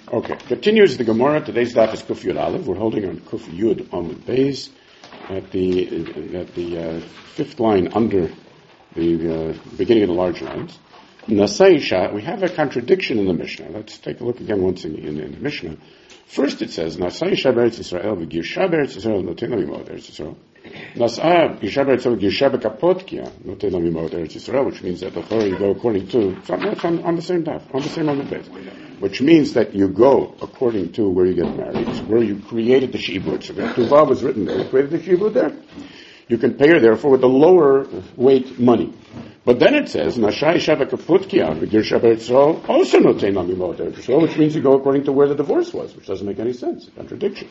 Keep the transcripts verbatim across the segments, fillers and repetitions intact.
Okay, continues the Gemara. Today's daf is Kuf Yud Aleph. We're holding on Kuf Yud Amud Beis at the at the uh, fifth line under the uh, beginning of the large lines. Nasaisha. We have a contradiction in the Mishnah. Let's take a look again once in, in, in the Mishnah. First, it says Nasaisha Beretz Yisrael v'Girsha Beretz Yisrael noten lamimod Eretz Yisrael. Nasa Girsha Beretz Yisrael v'Girsha bekapotkia noten lamimod Eretz Yisrael, which means that the Torah you go according to. It's on, it's on, on the same daf, on the same Amud Beis. Which means that you go according to where you get married, where you created the shibud. So the Tuvah was written there. You created the shibud there. You can pay her therefore with the lower weight money. But then it says, Nashai Shabbat Kaputkia, Vigir Shabbat Yisrael, also notain lamimot Eretz Yisrael, which means you go according to where the divorce was, which doesn't make any sense. A contradiction.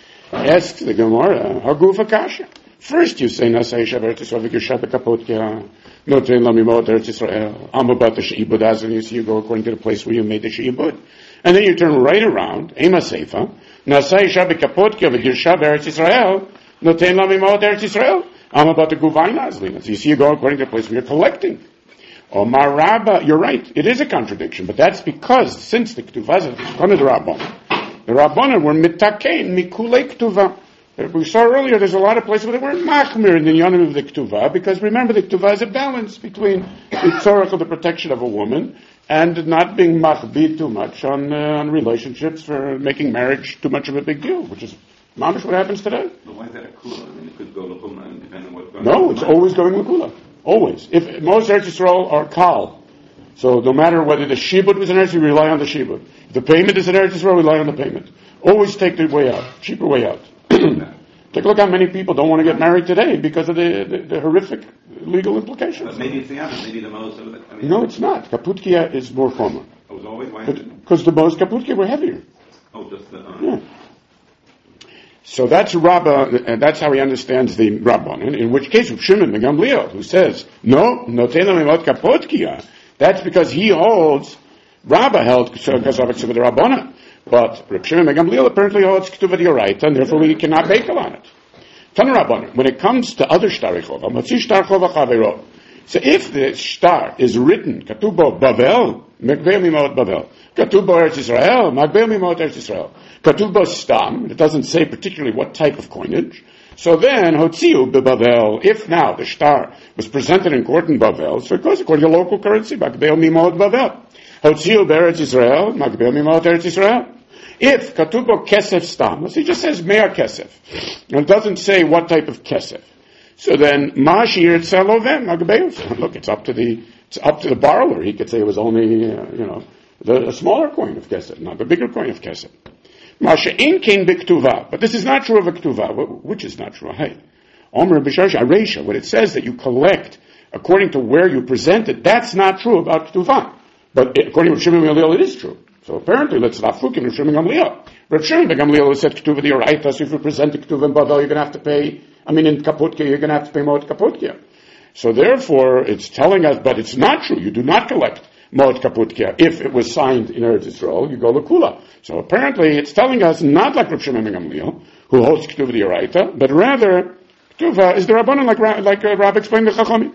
Asks the Gemara, Hagufa Kasha. First you say, Nashai Shabbat Yisrael, Vigir Shabbat Kaputkia, notain lamimot Eretz Yisrael, I'm about the sheibud as, and you see you go according to the place where you made the sheibud. And then you turn right around, Ema Seifa, Nashai Shabbat Kaputkia, Vigir Shabbat Eretz Yisrael, notain lamimot Eretz Yisrael. I'm about the Guvain Azlin. So you see you go according to the place where you're collecting. Or Maraba, you're right, it is a contradiction, but that's because since the Ketuvah is one of the Rabbanan, the Rabbanan were mitakein mikulei Ketuvah. We saw earlier there's a lot of places where they weren't machmir in the yonim of the Ketuvah, because remember the Ketuvah is a balance between the tzorach of the protection of a woman and not being machbid too much on, uh, on relationships for making marriage too much of a big deal, which is mamish what happens today. But why is that a kula? I mean, it could go l'chuma and depend on what's going on. No, on. it's always going l'kula. Always. If most Eretz Yisrael are kal, so no matter whether the shibud was an Eretz Yisrael, we rely on the shibud. If the payment is an Eretz Yisrael, we rely on the payment. Always take the way out, cheaper way out. Take a look how many people don't want to get married today because of the, the, the horrific legal implications. But maybe it's the other, maybe the most of it. I mean, no, it's not. Kaputkia is more common. It was always why? Because the most Kaputkia were heavier. Oh, just the... Uh, yeah. So that's Rabbah, and that's how he understands the Rabban. In, in which case, Shimon ben Gamliel, who says, no, noten lamimot kapotkia, that's because he holds, Rabbah held Kesavak Tzuvah the Rabbanan. But Reb Shimon ben Gamliel apparently holds Ketuvah d'Oraita, and therefore we cannot bakel on it. Tanu Rabbanan, when it comes to other Shtarei Chova, Matzi Shtar Chova Chavero. So if the Shtar is written, Katubo Bavel, Mekbel Mimot Bavel, Katubo Eretz Yisrael, Mekbel Mimot Eretz Yisrael, Katubo Stam, it doesn't say particularly what type of coinage. So then, Hotziu Bavel, if now the Shtar was presented in court in Bavel, so it goes according to local currency, Mekbel Mimot Bavel. Hotziu Eretz Yisrael, Mekbel Mimot Eretz Yisrael. If Katubo Kesef Stam, he just says Mea Kesef, and it doesn't say what type of Kesef. So then, Mashir Tzelovem, Magbeus. Look, it's up to the it's up to the borrower. He could say it was only uh, you know the a smaller coin of kesef, not the bigger coin of kesef. Masha in king b'ktuva, but this is not true of a ktuva. Which is not true? Hey, Omer b'shash areisha. When it says that you collect according to where you present it, that's not true about ktuva. But according to Shimon ben Gamliel, it is true. So apparently, let's not fuck him Shimon ben Gamliel. Reb Shimon ben Gamliel said ktuva d'oraita. So if you present the ktuva in Bavel, you're going to have to pay. I mean, in Kaputkia, you're going to have to pay Moed Kaputkia. So therefore, it's telling us, but it's not true. You do not collect Moed Kaputkia. If it was signed in Eretz Yisrael, you go L'Kula. So apparently, it's telling us not like Reb Shimon ben Gamliel, who holds Ketuvah d'Oraita, but rather, Ketuvah is the Rabbanan, like, like uh, Rab explained the Chachamim.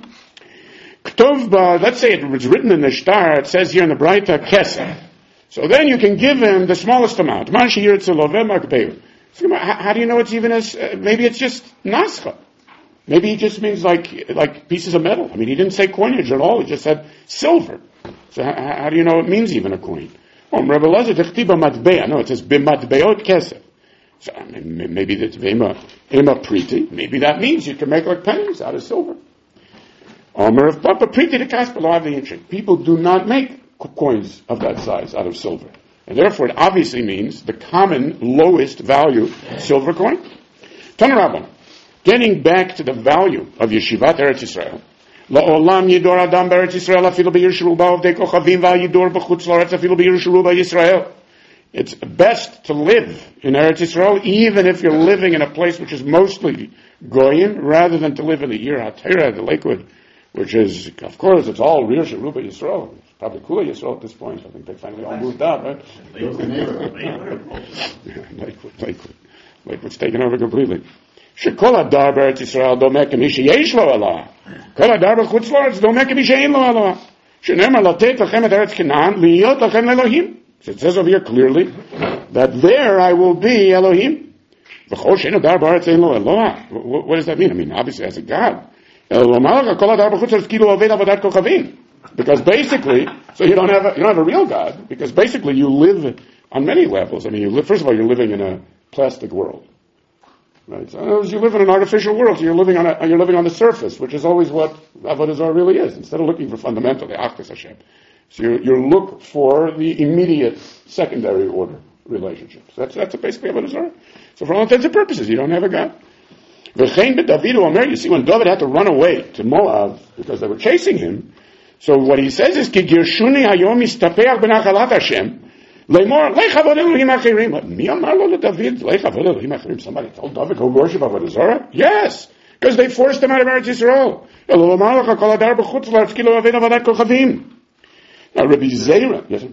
Ketuvah, let's say it was written in the Shtar, it says here in the Braita, Kesef. So then you can give him the smallest amount. Man she'yir tzeloveh makbeu. So how do you know it's even as, uh, maybe it's just nascha. Maybe he just means like, like pieces of metal. I mean, he didn't say coinage at all. He just said silver. So how, how do you know it means even a coin? Oh, Rebbe Lezer, dechtiba matbea. No, it says b'matbeot kesef. So I mean, maybe that's ema, ema priti. Maybe that means you can make like pennies out of silver. Omer of papa priti de kaspelo of the ancient. People do not make coins of that size out of silver. And therefore, it obviously means the common lowest value silver coin. Tanu Rabbanan, getting back to the value of Yeshivat Eretz Yisrael. La'olam yidor adam b'Eretz Yisrael afilu b'yir sheruba ovdei kochavim v'yidor b'chutz l'Eretz afilu b'yir sheruba Yisrael. It's best to live in Eretz Yisrael, even if you're living in a place which is mostly goyim, rather than to live in the Yir HaTorah, the Lakewood, which is, of course, it's all Rir Sheruba Yisrael. Probably Kula Yisrael at this point. I think they finally all moved out, right? Lakewood, Lakewood. Lakewood's taken over completely. Shekol hadar b'Eretz Yisrael domek k'mi sheyesh lo Allah. Kol hadar b'chutz l'Eretz domek k'mi she'ein lo Allah. Shenemar latet lachem et Eretz Canaan liyot lachem le'Elohim. So it says over here clearly that there I will be Elohim. What does that mean? I mean, obviously as a God. Because basically, so you don't have a, you don't have a real God, because basically you live on many levels. I mean, you live, first of all, you're living in a plastic world. Right? So in other words, you live in an artificial world, so you're living on a, you're living on the surface, which is always what Avodah Zarah really is, instead of looking for fundamentally Achdus Hashem. So you you look for the immediate secondary order relationships. That's that's basically Avodah Zarah. So for all intents and purposes, you don't have a God. You see, when David had to run away to Moab because they were chasing him, so what he says is, Ki girshuni hayom istapeach b'nachalat Hashem, le'mor le'chavod Elohim achirim. Mi amar lo leDavid le'chavod Elohim achirim? Somebody told David, go worship Avodah Zarah? Yes, because they forced him out of Eretz Yisrael. Now Rabbi Zera, yes.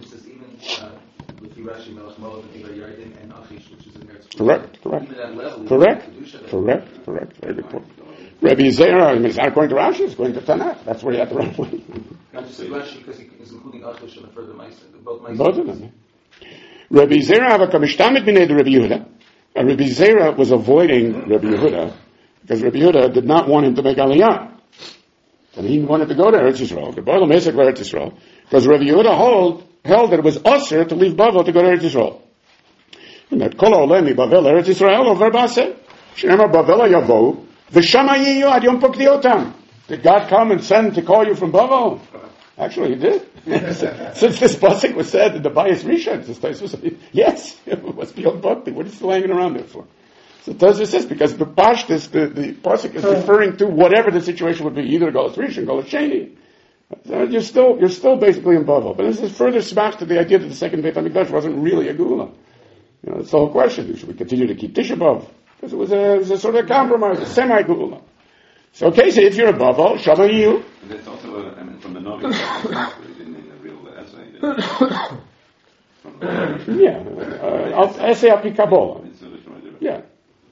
Correct, correct, correct, correct, correct. Very good point. Rabbi Zera, I mean, it's not according to Rashi, it's according to Tanakh. That's where he had to run away. Not just Rashi, because he's including Achish and the further Maisa, both Maisa. Both of them. Rabbi Zera have a kamishtamit b'nei Rabbi Yehuda. And Rabbi Zera was avoiding Rabbi Yehuda because Rabbi Yehuda did not want him to make Aliyah. And he wanted to go to Eretz Yisrael, the Baal Mesek Eretz Yisrael, because Rabbi Yehuda hold, held that it was usher to leave Bavel to go to Eretz Yisrael. And that kol ha'oleh mi Bavel Eretz Yisrael over Baseh. Shenemar Bavel yavo v'shama yiyu ad yom pokdiotam. Did God come and send to call you from Bavel? Actually, he did. Since this pasuk was said in the Bayis Rishon, this place was yes, it was beyond bhakti. What are you still hanging around there for? So Tosfos says because the pashtus, the the pasuk is referring to whatever the situation would be, either Golas Rishon, Golas Sheni. So you're still you're still basically in Bavel. But this is further smack to the idea that the second Beit HaMikdash wasn't really a Geula. You know, it's the whole question. Should we continue to keep Tisha B'Av? Because it was a, it was a sort of compromise, a semi-Geula. So, okay, so if you're a Bavel, Shama Yiyu. That's also, a, I mean, from the Novi, we didn't mean the real essay. From yeah, uh, essay api Kabbalah. Yeah.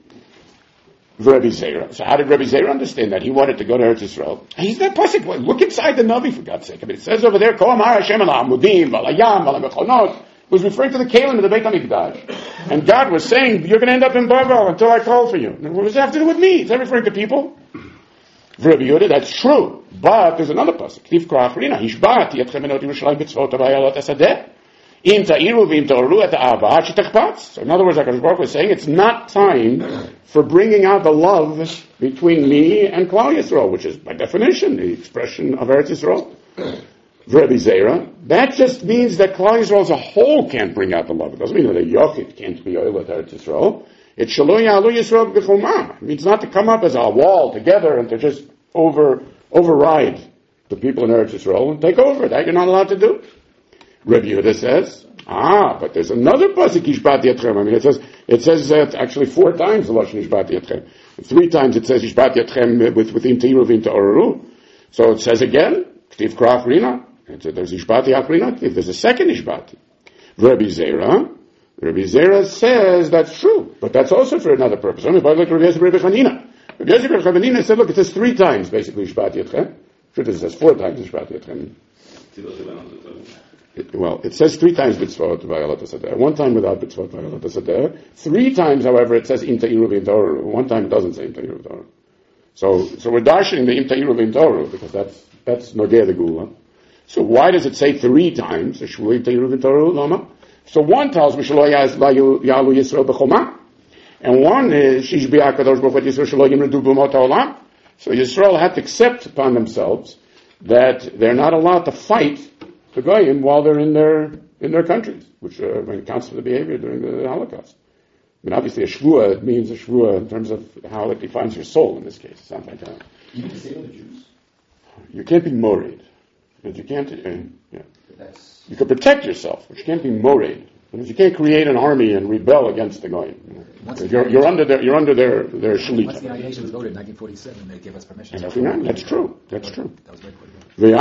Rabbi Zera. So how did Rabbi Zera understand that? He wanted to go to Eretz Yisrael. He's that possible. Look inside the Navi, for God's sake. I mean, it says over there, Kol Amar Hashem ala Amudim, Valayam, Valamechonot. It was referring to the Kalim of the Beit HaMikdash. And God was saying, you're going to end up in Bavel until I call for you. And what does that have to do with me? Is that referring to people? Rabbi Yehuda, that's true. But there's another pasuk. Ktiv Krachrina, Hishbat, Yetchem Enot Yerushalayim B'tzvot Avayalot Asadeh. Im ta'iru v'im ta'oru et ha'ava ad shetachpatz. So in other words, like Baruch was saying, it's not time for bringing out the love between me and Klal Yisrael, which is by definition the expression of Eretz Yisrael. Rabbi Zera, that just means that Klal Yisrael as a whole can't bring out the love. It doesn't mean that a Yochid can't be oil at Eretz Yisrael. It's Shelo Ya'alu Yisrael b'chomam. It means not to come up as a wall together and to just over override the people in Eretz Yisrael and take over. That you're not allowed to do. Rabbi Yehuda says, ah, but there's another pasuk, Yishbat Yatchem. I mean, it says, it says uh, actually four times the Lashon Yishbat Yatchem. Three times it says Yishbat Yatchem with, with Im Te'iru v'Im Ta'oreru. So it says again, Ktiv Krach Rina. There's Yishbat Yachrina. There's a second Yishbat. Rabbi Zera, Rabbi Zera says that's true, but that's also for another purpose. I mean, like Rabbi Yosef Rabbi Chanina. Rabbi Yosef Rabbi Chanina said, look, it says three times basically Yishbat Yatchem. Sure, it says four times Yishbat Yatchem. It, well, it says three times B'tzvot V'ayalot HaSadeh. One time without B'tzvot V'ayalot HaSadeh. Three times, however, it says Im Ta'iru V'Im Ta'oreru. One time it doesn't say Im Ta'iru V'Im Ta'oreru. So, so we're dashing the Im Ta'iru V'Im Ta'oreru because that's, that's Nogeh the Gula. So why does it say three times? So one tells me Shelo Ya'alu Yisrael B'choma. And one is Shish B'Akadosh Baruch Hu Yisrael Shelo Yimredu B'Umot HaOlam. So Yisrael had to accept upon themselves that they're not allowed to fight the Goyim while they're in their in their countries, which uh, accounts for the behavior during the Holocaust. I mean, obviously, a shvua it means a shvua in terms of how it defines your soul. In this case, it sounds like that. You can say to the Jews. You can't be morid, but you can't. Uh, yeah. You can protect yourself, but you can't be morid. Because you can't create an army and rebel against the Goyim. You know? You're, you're under their you're under their their shalita. Once the United Nations voted in nineteen forty-seven, they gave us permission. That's true. That's true. That's true. That was very important. The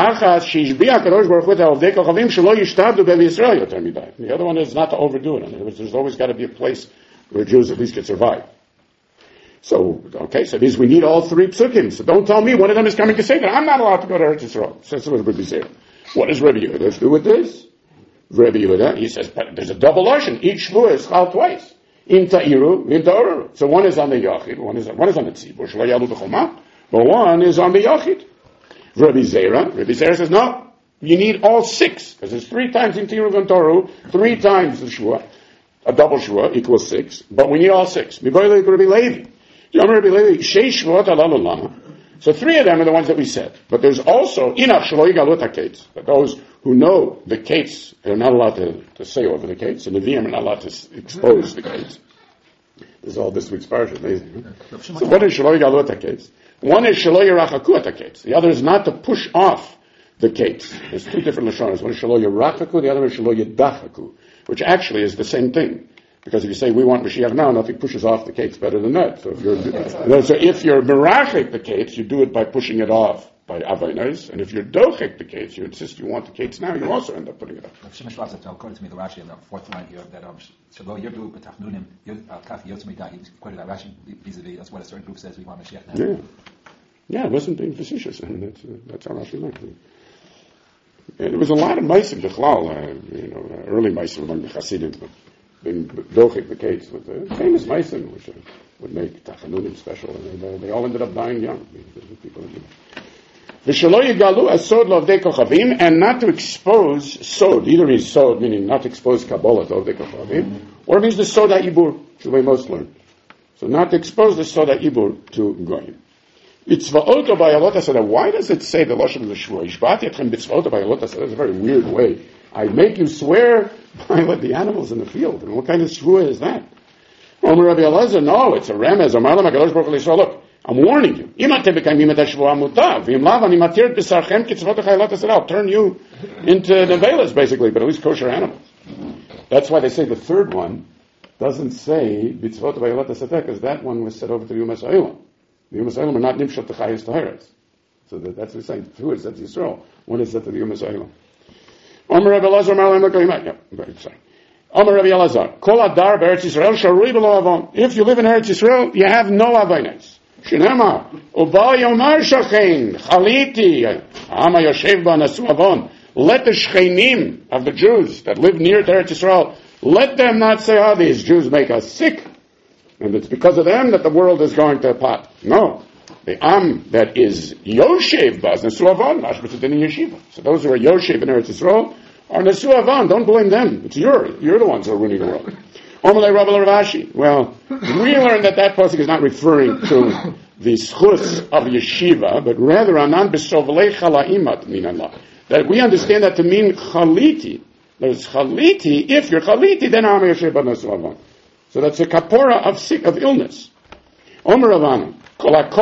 other one is not to overdo it. In other words, there's always got to be a place where Jews at least can survive. So, okay, so these we need all three psukim. So don't tell me one of them is coming to say that I'm not allowed to go to Eretz Yisrael. So that's what Rabbi Zera. What does Rabbi Yehuda do with this? Rabbi Yehuda, he says, but there's a double lashon. Each shvua is chal twice. In ta'iru, in ta'oru. So one is on the yachid, one is one is on the tzibur, shlo yalu b'choma, but one is on the yachid. Rabbi Zera, Rabbi Zera says, no, you need all six, because there's three times in ta'iru and ta'oru, three times the shvua. A double shvua equals six, but we need all six. Miboyle Rabbi Levi. Rabbi Levi, sheish shvuot alalu lama. So three of them are the ones that we said. But there's also inach shelo yigalut hakates. That those who know the kates are not allowed to, to say over the kates, and the Nevi'im are not allowed to expose the kates. This is all this week's parsha, amazing. Huh? So what is shelo yigalut hakates? One is shelo yirachaku hakates. The other is not to push off the kates. There's two different lashonas. One is shelo yirachaku, the other is shelo yidachaku, which actually is the same thing. Because if you say we want Mashiach now, nothing pushes off the kates better than that. So if you're, so if you're merachik the kates, you do it by pushing it off by avainas, and if you're dochik the kates, you insist you want the kates now, you also end up putting it off. Shimon Schwartz, according to me, the Rashi in the fourth line here, that um, Shelo Yerdu B'Tachnunim Kaf Yotzmida, he quoted that Rashi vis-a-vis. That's what a certain group says we want Mashiach now. Yeah, yeah, it wasn't being facetious. I mean, that's uh, that's how Rashi meant it. And there was a lot of meisim dechlal, uh, you know, uh, early meisim among the Hasidim. Being dochik the kates with the famous meisim, which uh, would make Tachanunim special, and they, they all ended up dying young. People, V'shelo yigalu asod lovdei kochavim, and not to expose sod. Either means sod, meaning not to expose Kabbalah to lovdei kochavim, or it means the sod ha'ibur, which is the way most learn. So not to expose the sod ha'ibur to goyim. Mitzvot bayalot asada. Why does it say the lashon of the shvua? Ishbati etchem mitzvot bayalot asada. That's a very weird way. I make you swear by what the animals in the field. And what kind of shvua is that? Omer Rabbi Elazar, no, it's a remez. Amar lam HaKadosh Baruch Hu Yisrael, look, I'm warning you. Im atem mekayimim et hashvua mutav, v'im lav ani matir et b'sarchem kitzvot ha'chayilot asada. I'll turn you into nevelas, basically, but at least kosher animals. That's why they say the third one doesn't say mitzvot ha'chayilot asada, because that one was set over to the Yom HaSayilom. The Yom HaSayilom are not nimshot t'chayis taharas. So that, that's what we're saying. Two is set to Yisrael. One is set to the Yom HaSayilom. Omer Rabbi Elazar, Amar lam HaKadosh. Sorry. Omer Rabbi Elazar, Kol adar be'Eretz Yisrael sharui b'lo avon. If you live in Eretz Yisrael, you have no avainas. Shinema, uba yomar shachein, chaliti, ha'am ha'yoshev ba nasu avon. Let the shchenim of the Jews that live near to Eretz Yisrael, let them not say, oh, these Jews make us sick, and it's because of them that the world is going to pot. No. The Am that is Yoshev Baz Nesu Avon, Mashbetadin in Yeshiva. So those who are Yoshev in Eretz Yisrael are Nesu Avon. Don't blame them. It's your, you're the ones who are ruining the world. Omalei Rabbi Ravashi. Well, we learn that that pasuk is not referring to the schus of Yeshiva, but rather Anan B'Sovlei Chalaimat Minallah. That we understand that to mean Chaliti. There's Chaliti. If you're Chaliti, then Am Yoshev Baz Nesu Avon. So that's a kapora of sick of illness. Omer Ravana. Someone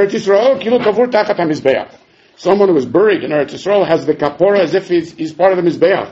who was buried in Eretz Yisrael has the kapora as if he's, he's part of the Mizbeach.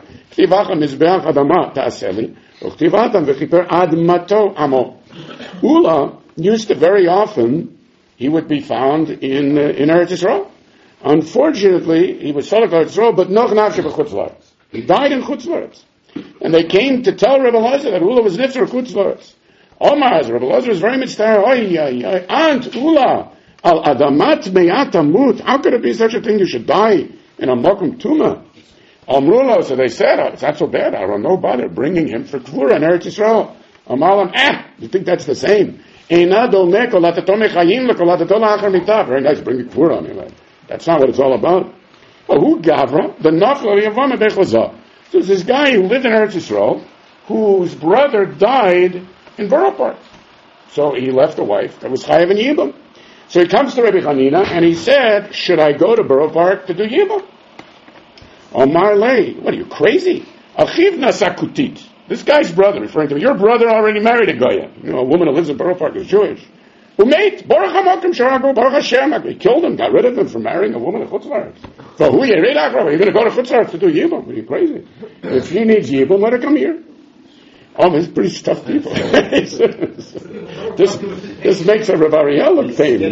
Ula used to very often, he would be found in, uh, in Eretz Yisrael. Unfortunately, he was Salak Eretz Yisrael, but noch nafshe b'chutz la'aretz. He died in chutz la'aretz. And they came to tell Rebbe Elazar that Ula was nifzer chutz la'aretz. Omar, Rebbe Elazar was very mitzvah. Oy, oy, oy, Aunt Ula, al adamat me'atamut. How could it be such a thing? You should die in a mokum tuma. Amrullah, so they said, oh, it's not so bad. I don't know about it. Bringing him for kvura in Eretz Yisrael. Amalam, eh, you think that's the same? Very nice, bring kvura on me. That's not what it's all about. Oh, who gavra? The nafla yavama bechazah. So there's this guy who lived in Eretz Yisrael, whose brother died in Borough Park. So he left a wife that was chayav in Yibam. So he comes to Rabbi Hanina and he said, should I go to Borough Park to do Yibam? Omar Lei, what are you, crazy? Achiv nasakutit. This guy's brother, referring to me, your brother already married a Goya. You know, a woman who lives in Borough Park is Jewish. Who made Baruch HaMakom Sharago, Baruch Hashem. He killed him, got rid of him for marrying a woman in Chutz La'aretz. So who you read You're going to go to Chutz La'aretz to do Yibam? Are you crazy? If she needs Yibam, let her come here. Oh, these pretty tough people. this, this makes a Rav Ariel look tame.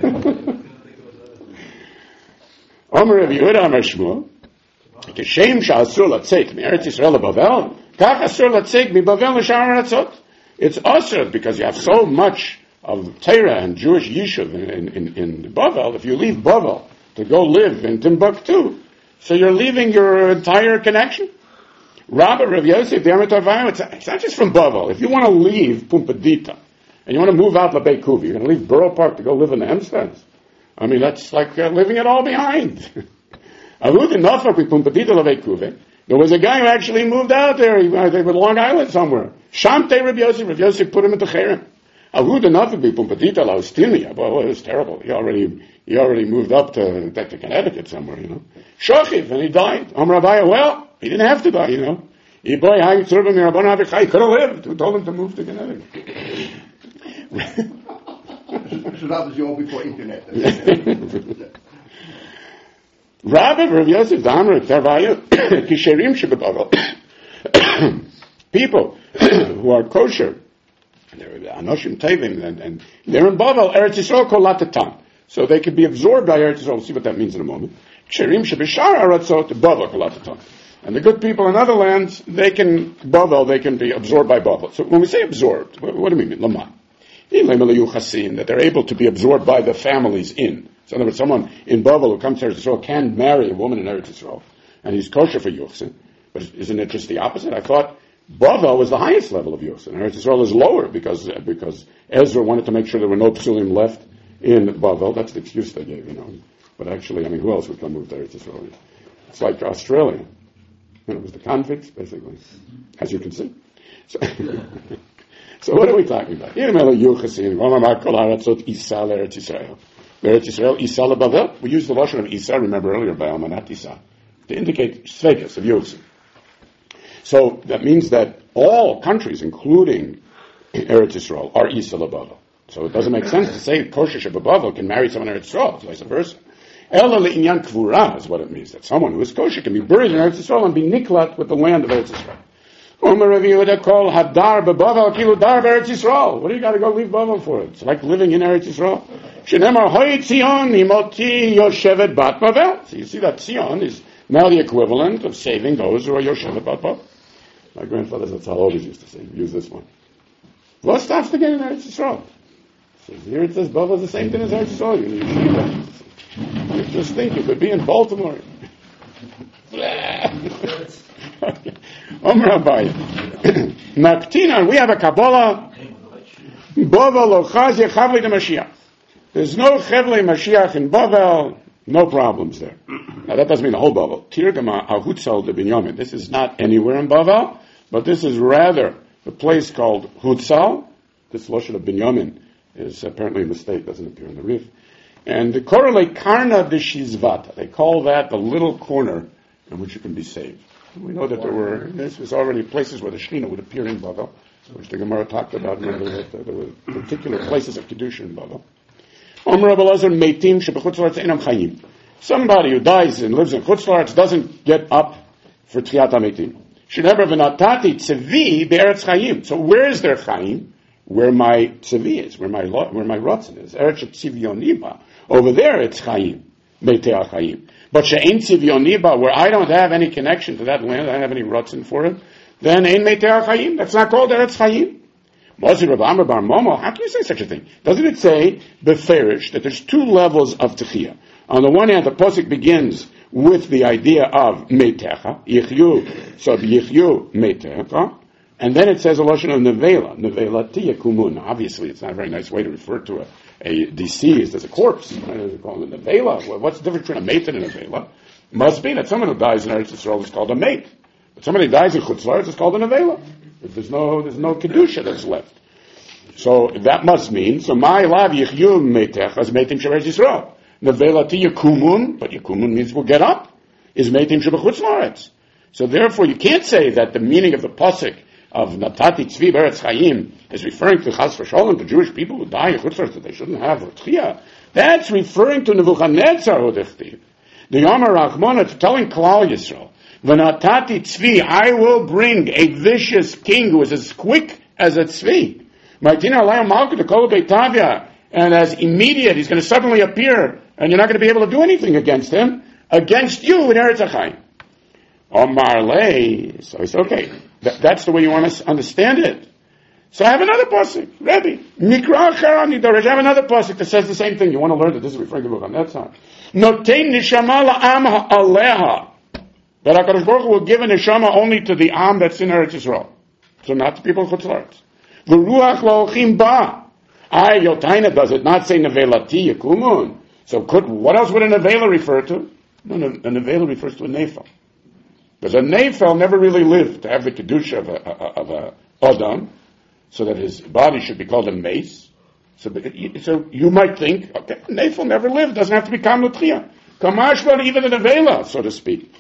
Omer Rav Yehuda Amar Shmuel, Kishem sha'asur latzek me'eretz Yisrael leBavel, kach asur latzek miBavel l'shar ha'aratzot. It's asur because you have so much of Torah and Jewish Yishuv in, in, in Bavel. If you leave Bavel to go live in Timbuktu, so you're leaving your entire connection. Rabbi Rav Yosef, the Emet Avayim, it's, it's not just from Bavel. If you want to leave Pumbedita, and you want to move out to Beikuvi, you're going to leave Borough Park to go live in the Hempsteads. I mean, that's like uh, living it all behind. There was a guy who actually moved out there. He was uh, Long Island somewhere. Shamte Rav Yosef. Rav Yosef put him into Cherem. Avud enough be Pumbedita Laustimia. Well, it was terrible. He already he already moved up to, to Connecticut somewhere, you know. Shochiv, and he died. Amar Abaya, well, he didn't have to die, you know. He boy, he could have lived. Who told him to move to Connecticut? So that was all before internet. Rabbi Rav Yosef Damar Tarvaya Kisherim Shebebavel. People who are kosher, they're Anoshim Tevim, and, and they're in Bavel, Eretz Yisrael Kol Latatan. So they could be absorbed by Eretz Yisrael. We'll see what that means in a moment. Kisherim Shebeshar Aratzot Bavel Kol Latatan. And the good people in other lands, they can, Bavel, they can be absorbed by Bavel. So when we say absorbed, what, what do we mean? Lama. That they're able to be absorbed by the families in. So in other words, someone in Bavel who comes to Eretz Yisrael can marry a woman in Eretz Yisrael, and he's kosher for Yuchsin. But isn't it just the opposite? I thought Bavel was the highest level of Yuchsin. Eretz Yisrael is lower because because Ezra wanted to make sure there were no psulim left in Bavel. That's the excuse they gave, you know. But actually, I mean, who else would come move to Eretz Yisrael? It's like Australia. You know, it was the convicts, basically, as you can see. So, so what are we talking about? Eretz Yisrael, Isa leBavel. We use the lashon of Isa, remember earlier, by Almanat Isa, to indicate Svekas of Yosef. So that means that all countries, including Eretz Yisrael, are Isa leBavel. So it doesn't make sense to say kosher shebebavel can marry someone in Eretz Yisrael, it's vice versa. Ela le'inyan kvura is what it means, that someone who is kosher can be buried in Eretz Yisrael and be niklat with the land of Eretz Yisrael. Omer Rav Yehuda call hadar bebavel kilu dar be'Eretz Yisrael. What do you got to go leave Bavel for? It's like living in Eretz Yisrael. Shenemar hoy Tzion imoti yoshevet bat Bavel. So you see that Tzion is now the equivalent of saving those who are yoshevet bat Bavel. My grandfather's that's how always used to say. Use this one. What stops to get in Eretz Yisrael? So here it says Bavel is the same thing as Eretz Yisrael. You, you, you just think you could be in Baltimore. Omer Abaye. Naktina, we have a Kabbalah. Bavel ochaz yechavli de Mashiach. There's no Chevlei Mashiach in Bavel, no problems there. Now that doesn't mean the whole Bavel. Tirgama Ahutzal de Binyamin. This is not anywhere in Bavel, but this is rather the place called Hutzal. This lashon of Binyamin is apparently a mistake, doesn't appear in the Rif. And the Korele Karna de Shizvata. They call that the little corner in which you can be saved. We know that there were, this was already places where the Shekhinah would appear in Bavel, which the Gemara talked about. Remember that there were particular places of Kedusha in Bavel. Somebody who dies and lives in Chutz La'aretz doesn't get up for Tchiyat HaMeitim. So where is their Chaim? Where my Tzevi is, where my where my Ratzin is. Eretz Tzivioniba. Over there it's Chaim, Beitei HaChaim. But she'ein Tzivioniba, where I don't have any connection to that land, I don't have any Ratzin for it, then ein Beitei HaChaim. That's not called Eretz Chaim. How can you say such a thing? Doesn't it say, beferish, that there's two levels of Techiyah? On the one hand, the Pasuk begins with the idea of Meitecha, Yichyu, so Yichyu Meitecha, and then it says a lashon of Nevela, Nevela Tiyakumun. Obviously, it's not a very nice way to refer to a, a deceased as a corpse. They call it a Nevela. What's the difference between a mate and a Nevela? Must be that someone who dies in Eretz Yisrael is called a mate. But somebody who dies in Chutz La'aretz is called a Nevela. There's no, there's no Kedusha that's left. So that must mean, so my lav yichyu meitech as meitim sheberetz Yisrael. Nevelati yakumun, but yakumun means we'll get up, is meitim shebechutz la'aretz. So therefore you can't say that the meaning of the pasuk of natati tzvi beretz chayim is referring to chas v'sholem, to Jewish people who die in chutz la'aretz, that they shouldn't have tchiyah. That's referring to Nebuchadnezzar who dichtiv. The Yamar Rachmana, it's telling Klal Yisrael, v'natati tzvi, I will bring a vicious king who is as quick as a tzvi. And as immediate, he's going to suddenly appear, and you're not going to be able to do anything against him, against you in Eretz HaChaim. Omar lei, so it's okay. That, that's the way you want to understand it. So I have another pasuk, Rebbe. Mikra Charani Doresh. I have another pasuk that says the same thing. You want to learn that this is referring to Nebuchadnezzar. Notein nishama la'am ha'aleha. That HaKadosh Baruch Hu will give a neshama only to the Am that's in Eretz Yisrael. So not the people of Chutz La'aretz. The Ruach L'Olchim Ba. Ay, Yotaina, does it not say Nevelati Yakumun? So could, what else would a Nevela refer to? No, no, a Nevela refers to a Nefel. Because a Nefel never really lived to have the Kedusha of a, of a Adam, so that his body should be called a mace. So, so you might think, okay, Nefel never lived, doesn't have to be Kam L'Tchiyah. Kamashla, even a Nevela, so to speak.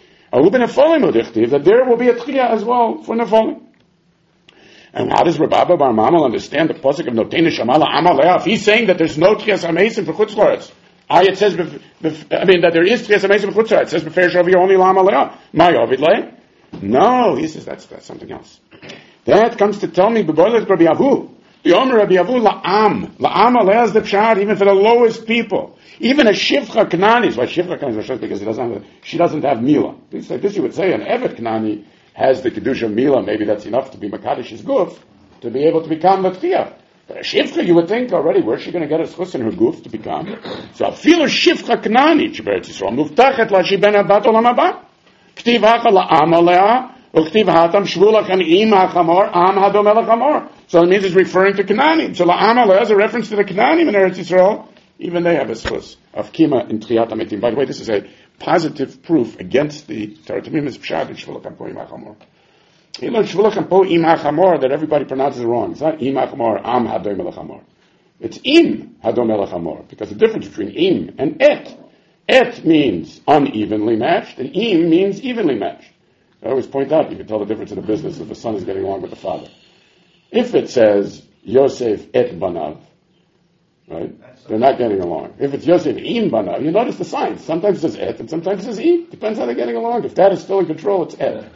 That there will be a Tchiyah as well for Nefolim. And how does Rabba Bar Mamal understand the pasuk of Notei Shamala Amaleh? If he's saying that there's no Tchiyas HaMeisim for Chutz La'aretz, I it says, bef, bef, I mean that there is Tchiyas HaMeisim for Chutz La'aretz. It says B'fer Shavi only L'Amaleh. My Ovid Le? No, he says that's that's something else. That comes to tell me B'Bolet Rabbi Avu. The Omer Rabbi Avu La'am. La'am Aleh is the pshat even for the lowest people. Even a Shivcha Knani. Why Shivcha Knani is because he doesn't have, she doesn't have Mila. This, this you would say an Evet Knani has the Kedusha of Mila. Maybe that's enough to be Makadish's Guf, to be able to become Latchiyah. But a Shivcha, you would think already, where's she going to get a schus in her Guf to become? So I feel a Shivcha Knani, Tiberet Yisrael, Muftachet La Shiben Abat Olam Haba. K'tiv Hacha La'am Alea, U'k'tiv Hatam Shvulach Im HaChamor, Am Hadom El HaChamor. So it means it's referring to Knani. So La'am Alea is a reference to the Knani in Eretz Yisrael. Even they have a schus of Kima in Tchiyat HaMetim. By the way, this is a positive proof against the Torah Tamim's Pshat in Shvulach Am Po Im HaChamor. You know, Shvulach Am Po Im HaChamor that everybody pronounces wrong. It's not Im HaChamor, Am Hadom El HaChamor. It's Im Hadom El HaChamor, because the difference between Im and Et. Et means unevenly matched, and Im means evenly matched. I always point out, you can tell the difference in the business if the son is getting along with the father. If it says, Yosef et Banav, right? They're not getting along. If it's Yosef im banav, you notice the signs. Sometimes it says et, and sometimes it says im. Depends how they're getting along. If dad is still in control, it's et.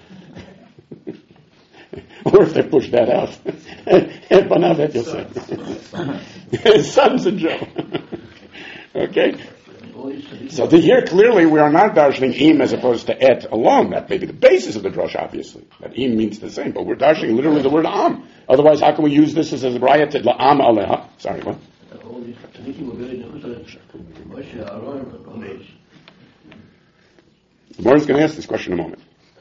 Or if they push that out. Et banav et Yosef. Sons and Joe. Okay? So to here, clearly, we are not darshaning im as opposed to et alone. That may be the basis of the drush, obviously. That im means the same, but we're darshaning literally the word am. Otherwise, how can we use this as a raya to la'am aleha? Sorry, what? The Gemara is going to ask this question in a moment.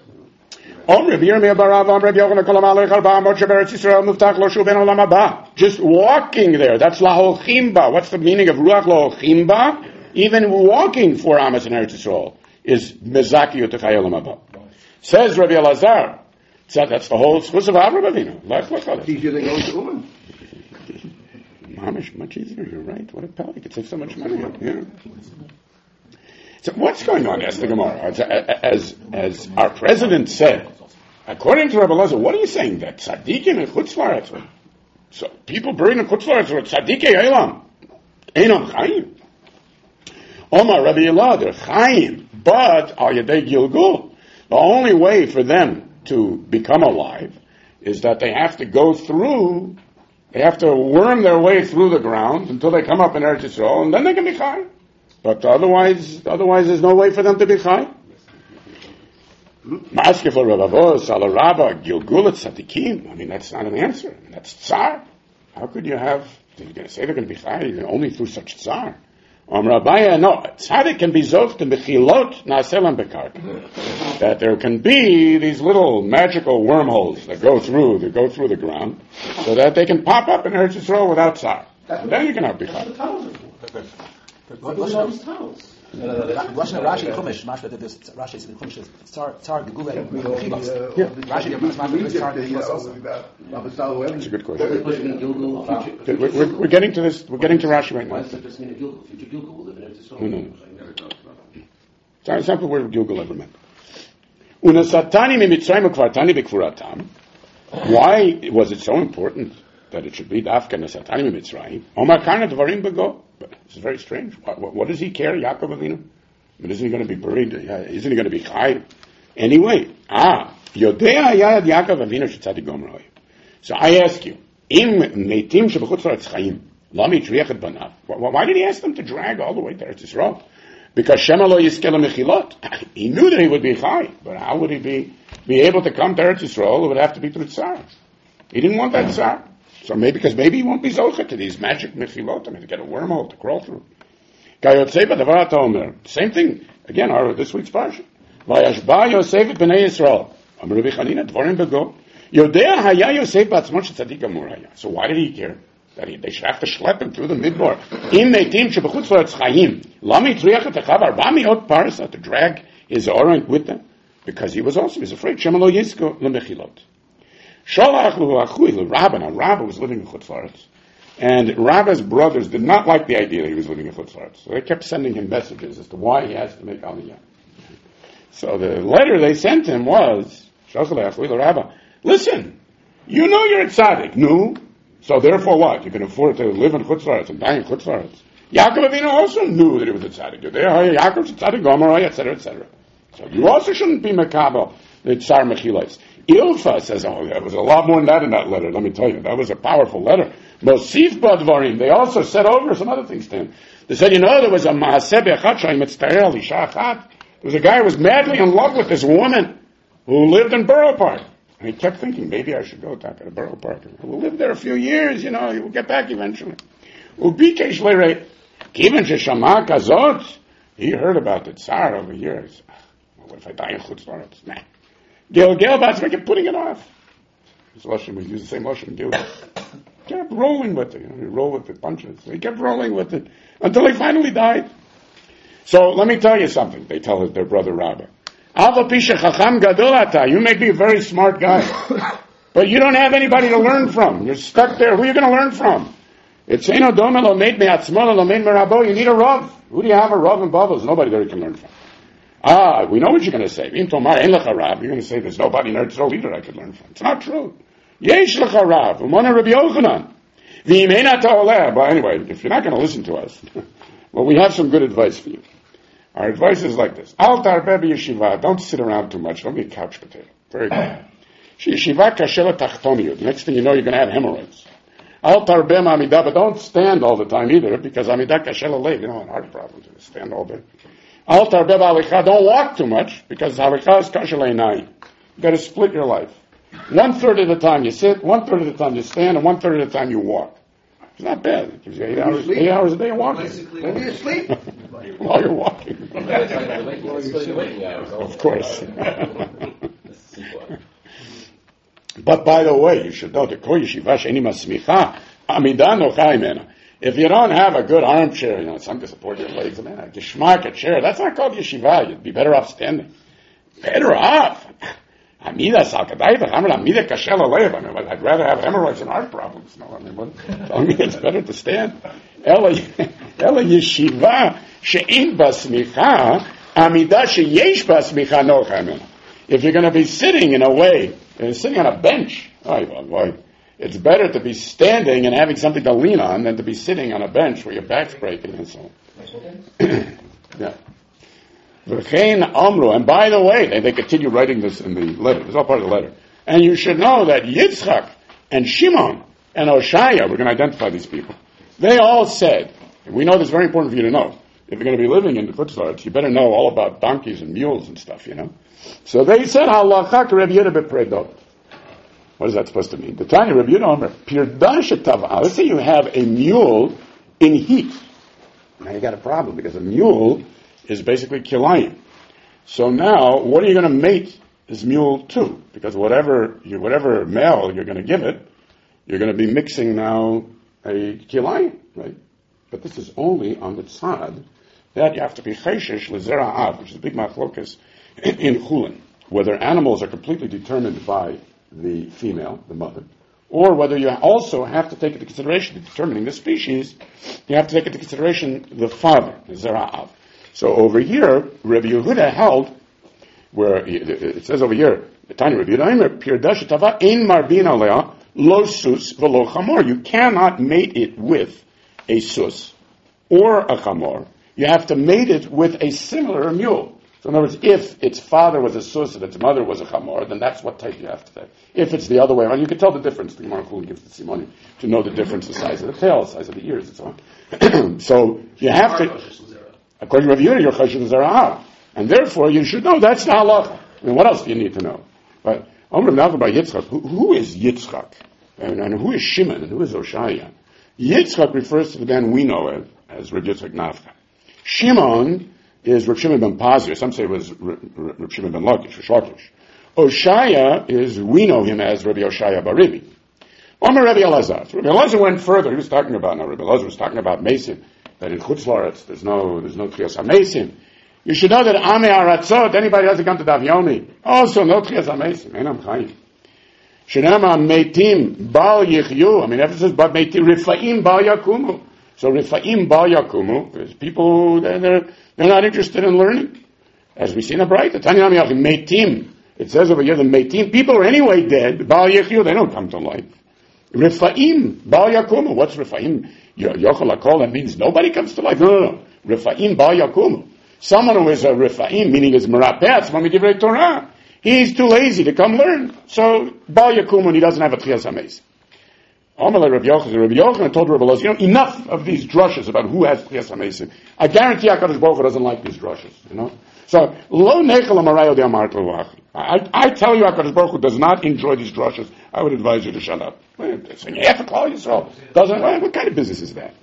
Just walking there, that's laholchim ba. What's the meaning of ruach laholchim ba? Even walking four amas in Eretz Yisrael is mezaki utechayel haba. Says Rabbi Elazar, that's the whole schus of Avraham Avinu. It's easier than going to Uman. Mamish, much easier, you're right. What a pal, you could save so much money. Yeah. So what's going on, asked the Gemara? As, as, as our president said, according to Rabbi Elazar, what are you saying? That tzaddikim and chutz la'aretz? So people buried in chutz la'aretz are tzaddikei elam. Einam chayim. Omar Rabbi Elazar, chayim, but al yadei gilgul. The only way for them to become alive is that they have to go through, they have to worm their way through the ground until they come up in Eretz Yisrael, and then they can be chai. But otherwise, otherwise there's no way for them to be chai. Maskef Ravavos, Alarabba, Gilgulat, Tzadikim. I mean, that's not an answer. That's tsar. How could you have, you're going to say they're going to be chai only through such tsar? Um, Rabbiya, no, tzaddik can be zoft and bechilot na'aselam bekarka. That there can be these little magical wormholes that go through, that go through the ground, so that they can pop up in Eretz Yisrael without tsar. Then you can have bechilot. What was all these tunnels? Russian Rashi Chumash, Mashma did this. Rashi said Chumash is Tsar Tsar Gegule Chibas. Rashi did this. Mashma is Tsar Gegule. That's a good question. We're, we're, we're getting to this. We're getting to Rashi right now. No, no, no. Sorry, it's not the word Gilgul ever meant. Unasatani mimitzrayim ukvartani bekfuratam. Why was it so important that it should be dafka nasatani mimitzrayim? Omar kana dvarim bego. But it's very strange. What, what, what does he care, Yaakov Avinu? But isn't he going to be buried? Isn't he going to be chai? Anyway, ah, Yodea Yad Yaakov Avinu Shetzadik Gomroi. So I ask you, Im Meitim Shebechutz La'aretz Chaim Lami Triachet Banav. Why did he ask them to drag all the way to Eretz Yisrael? Because Shema Lo Yizkel Mechilot. He knew that he would be chai, but how would he be be able to come to Eretz Yisrael? It would have to be through Tsar. He didn't want that Tsar. So maybe, because maybe he won't be zocha to these magic mechilot, I mean, to get a wormhole to crawl through. Same thing, again, our, this week's parsha. Vayashba Yosef et bnei Yisrael. Amar Rabbi Chanina, dvarim bego. Yodea haya Yosef batzmon shetzadik gamur haya. So why did he care that he, they should have to schlep him through the midbar? Im meitim shebechutz la'etz chayim. Lami triach et achav arba miot parsa to drag his orang with them, because he was also he was afraid Shema lo yisko lemechilot. Shalach lu achui lu Rabba. Now Rabba was living in Chutz La'aretz, and Rabba's brothers did not like the idea that he was living in Chutz La'aretz, so they kept sending him messages as to why he has to make Aliyah. So the letter they sent him was, listen, you know you're a tzaddik, no? So therefore what? You can afford to live in Chutz La'aretz and die in Chutz La'aretz. Yaakov Avinu also knew that he was a tzaddik. There, Yaakov's a tzaddik, Gomer, et cetera, et cetera. So you also shouldn't be mekabel the tsar mechilas. Ilfa says, oh, there was a lot more than that in that letter, let me tell you. That was a powerful letter. Mosif badvarim, they also said over some other things to him. They said, you know, there was a maaseh be'achat shayim etztareh al isha achat. There was a guy who was madly in love with this woman who lived in Borough Park. And he kept thinking, maybe I should go talk to Borough Park. We'll live there a few years, you know, we'll get back eventually. Ubikesh le'rei, kiven sheshama kazot. He heard about the tsar over years. Well, what if I die in Chutz La'aretz? Nah. Gil Gil Batzvah kept putting it off. His Lashon, we use the same Lashon, Gil. Kept rolling with it. You know, he rolled with the punches. He kept rolling with it until he finally died. So let me tell you something. They tell their brother Rabba. Alva Pisha Chacham Gadolata. You may be a very smart guy, but you don't have anybody to learn from. You're stuck there. Who are you going to learn from? It's Eino Doma Lo Meid Me'atzmo Lo Meid Merabo. You need a Rav. Who do you have a Rav in Bubbles? Nobody there you can learn from. Ah, we know what you're going to say. You're going to say there's nobody in Eretz Yisrael either I could learn from. It's not true. Yesh lecha Rav, umona Rabbi Yochanan. V'imena ta'oleh. But anyway, if you're not going to listen to us, well, we have some good advice for you. Our advice is like this. Al tarbeh b'yeshiva. Don't sit around too much. Don't be a couch potato. Very good. Yeshiva kashela tachtoniyut. The next thing you know, you're going to have hemorrhoids. Al tarbeh ma'amidah. But don't stand all the time either, because amidah kashela lev. You know, heart problems. You stand all day. Al tarbeh b'alicha. Don't walk too much, because alicha is kashela einayim. You've got to split your life. One third of the time you sit, one third of the time you stand, and one third of the time you walk. It's not bad. It gives you eight hours, eight hours a day of walking. When do you sleep? While you're walking. Of course. But by the way, you should know the kol yeshiva she'eni masmicha amidah nocha imena. If you don't have a good armchair, you know, something to support your legs, man, a geschmack, a chair, that's not called yeshiva. You'd be better off standing. Better off. Amida salkadayta, I'm amida kashel alev. I mean, I'd rather have hemorrhoids and heart problems. No, I mean, what, tell me it's better to stand. Ela yeshiva she'in basmicha amida sheyesh basmicha nocha. If you're going to be sitting in a way, you're sitting on a bench, oh, boy, it's better to be standing and having something to lean on than to be sitting on a bench where your back's breaking and so on. Yeah. And by the way, they, they continue writing this in the letter. This is all part of the letter. And you should know that Yitzchak and Shimon and Oshaya, we're going to identify these people, they all said, and we know this is very important for you to know, if you're going to be living in the Chutz La'aretz, you better know all about donkeys and mules and stuff, you know. So they said, Halachak Reb Yehuda bepredot. What is that supposed to mean? The Tanya Reb Yehuda Omer, Pirdash etava. Let's say you have a mule in heat. Now you got a problem, because a mule is basically kilayim. So now, what are you going to mate this mule to? Because whatever you, whatever male you're going to give it, you're going to be mixing now a kilayim, right? But this is only on the tzad that you have to be chayshish l'zera av, which is a big machlokas in chulin, whether animals are completely determined by the female, the mother, or whether you also have to take into consideration, in determining the species, you have to take into consideration the father, the zera av. So over here, Rabbi Yehuda held, where it says over here, the tiny Rabbi Yehuda, Pirdash tava ein marbin alea lo sus v'lo chamor. You cannot mate it with a sus or a chamor. You have to mate it with a similar mule. So in other words, if its father was a sus and its mother was a chamor, then that's what type you have to take. If it's the other way around, you can tell the difference. The Gemara Chulin gives the simony to know the difference, the size of the tail, the size of the ears, and so on. So you have to. According to Rabbi Yehuda, you're chashiv zera'ah. And therefore, you should know that's the halacha. I mean, what else do you need to know? But, Omer Navah by Yitzchak, who, who is Yitzchak? And, and who is Shimon? And who is Oshaya? Yitzchak refers to the man we know as, as Rabbi Yitzchak Navcha. Shimon is Reb Shimon ben Pazi, some say it was Reb Shimon ben Lakish, or Sharkish. Oshaya is, we know him as Rabbi Oshaya Baribi. Omer Rabbi Elazar. So Rabbi Elazar went further. He was talking about, now Rabbi Elazar was talking about Mason, that in Chutz La'aretz, there's no, there's no Tchias HaMesim. You should know that Ame Aratzot, anybody who hasn't come to Daf Yomi, also no Tchias HaMesim. Einam Chaim. Shenema Meitim Bal Yichyu. I mean, if it says Bal Meitim, Rifaim Bal Yakumu. So Rifaim Bal Yakumu, there's people, they're, they're, they're not interested in learning. As we see in the Bright, the Tanya Namiyach, Meitim. It says over here, the Meitim, people are anyway dead. Bal Yichyu, they don't come to life. Rifaim, Bal Yakumu. What's Rifaim? Yochel HaKol, that means nobody comes to life. No, no, no. Rifaim, Bal Yakumu. Someone who is a Rifaim, meaning is Merapetz, when we give Torah, he's too lazy to come learn. So, Bal Yakumu, and he doesn't have a Tchias HaMesim. Amalei Rabbi Yochanan, Rabbi Yochanan told Rabbi Elazar, you know, enough of these drushes about who has Tchias HaMesim. I guarantee HaKadosh Baruch Hu doesn't like these drushes, you know. So, Lo Nechel Amarayo de Amart L'Vachi. I, I tell you, HaKadosh Baruch Hu does not enjoy these drushes. I would advise you to shut up. Saying half a Klal Yisrael doesn't. What kind of business is that?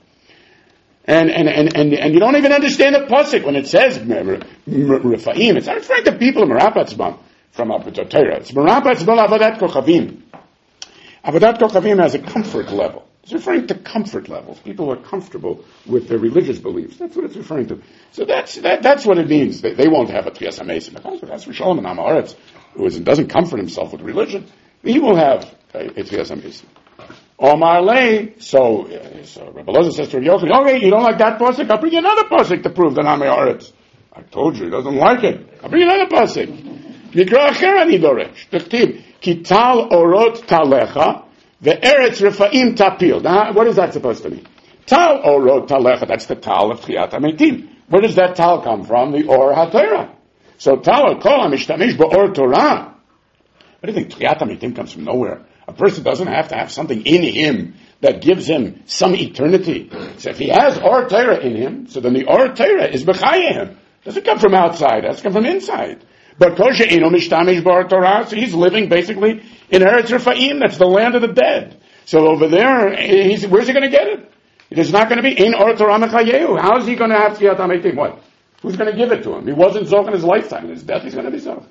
And and and and, and you don't even understand the pasuk when it says Refaim. It's not referring to people in Merapatzbam from Abudat Torah. It's Merapatzbam Avodat Kochavim. Avodat Kochavim has a comfort level. It's referring to comfort levels. People are comfortable with their religious beliefs. That's what it's referring to. So that's that, that's what it means. They, they won't have a Tchias HaMesim. That's for Shalom and Amaretz, who doesn't comfort himself with religion. He will have a, a Tchias HaMesim. Omar Lei, so, uh, so Rabbi Elazar says to Rabbi Yochanan, okay, you don't like that pasuk? I'll bring you another pasuk to prove that I'm Amaretz. I told you, he doesn't like it. I'll bring you another pasuk. Mikra acher ani doresh. Techtib, ki tal orot talecha, the eretz refaim tapil. Now, what is that supposed to mean? Tal orot talecha, that's the tal of Tchiat HaMeitim. Where does that tal come from? The or HaTorah. So tal or kol ha-mishtamish b'or Torah. What do you think? Tchiat HaMeitim comes from nowhere. A person doesn't have to have something in him that gives him some eternity. So if he has or Torah in him, so then the or Torah is b'chayim. Doesn't come from outside. It has to come from inside. But kosher eno mishtamish b'or Torah, so he's living basically in Eretz Refaim. That's the land of the dead. So over there, he's, where's he going to get it? It's not going to be in or Torah mechayehu. How is he going to have Tchiat HaMeitim? What? Who's going to give it to him? He wasn't Zoch in his lifetime. In his death, he's going to be Zoch.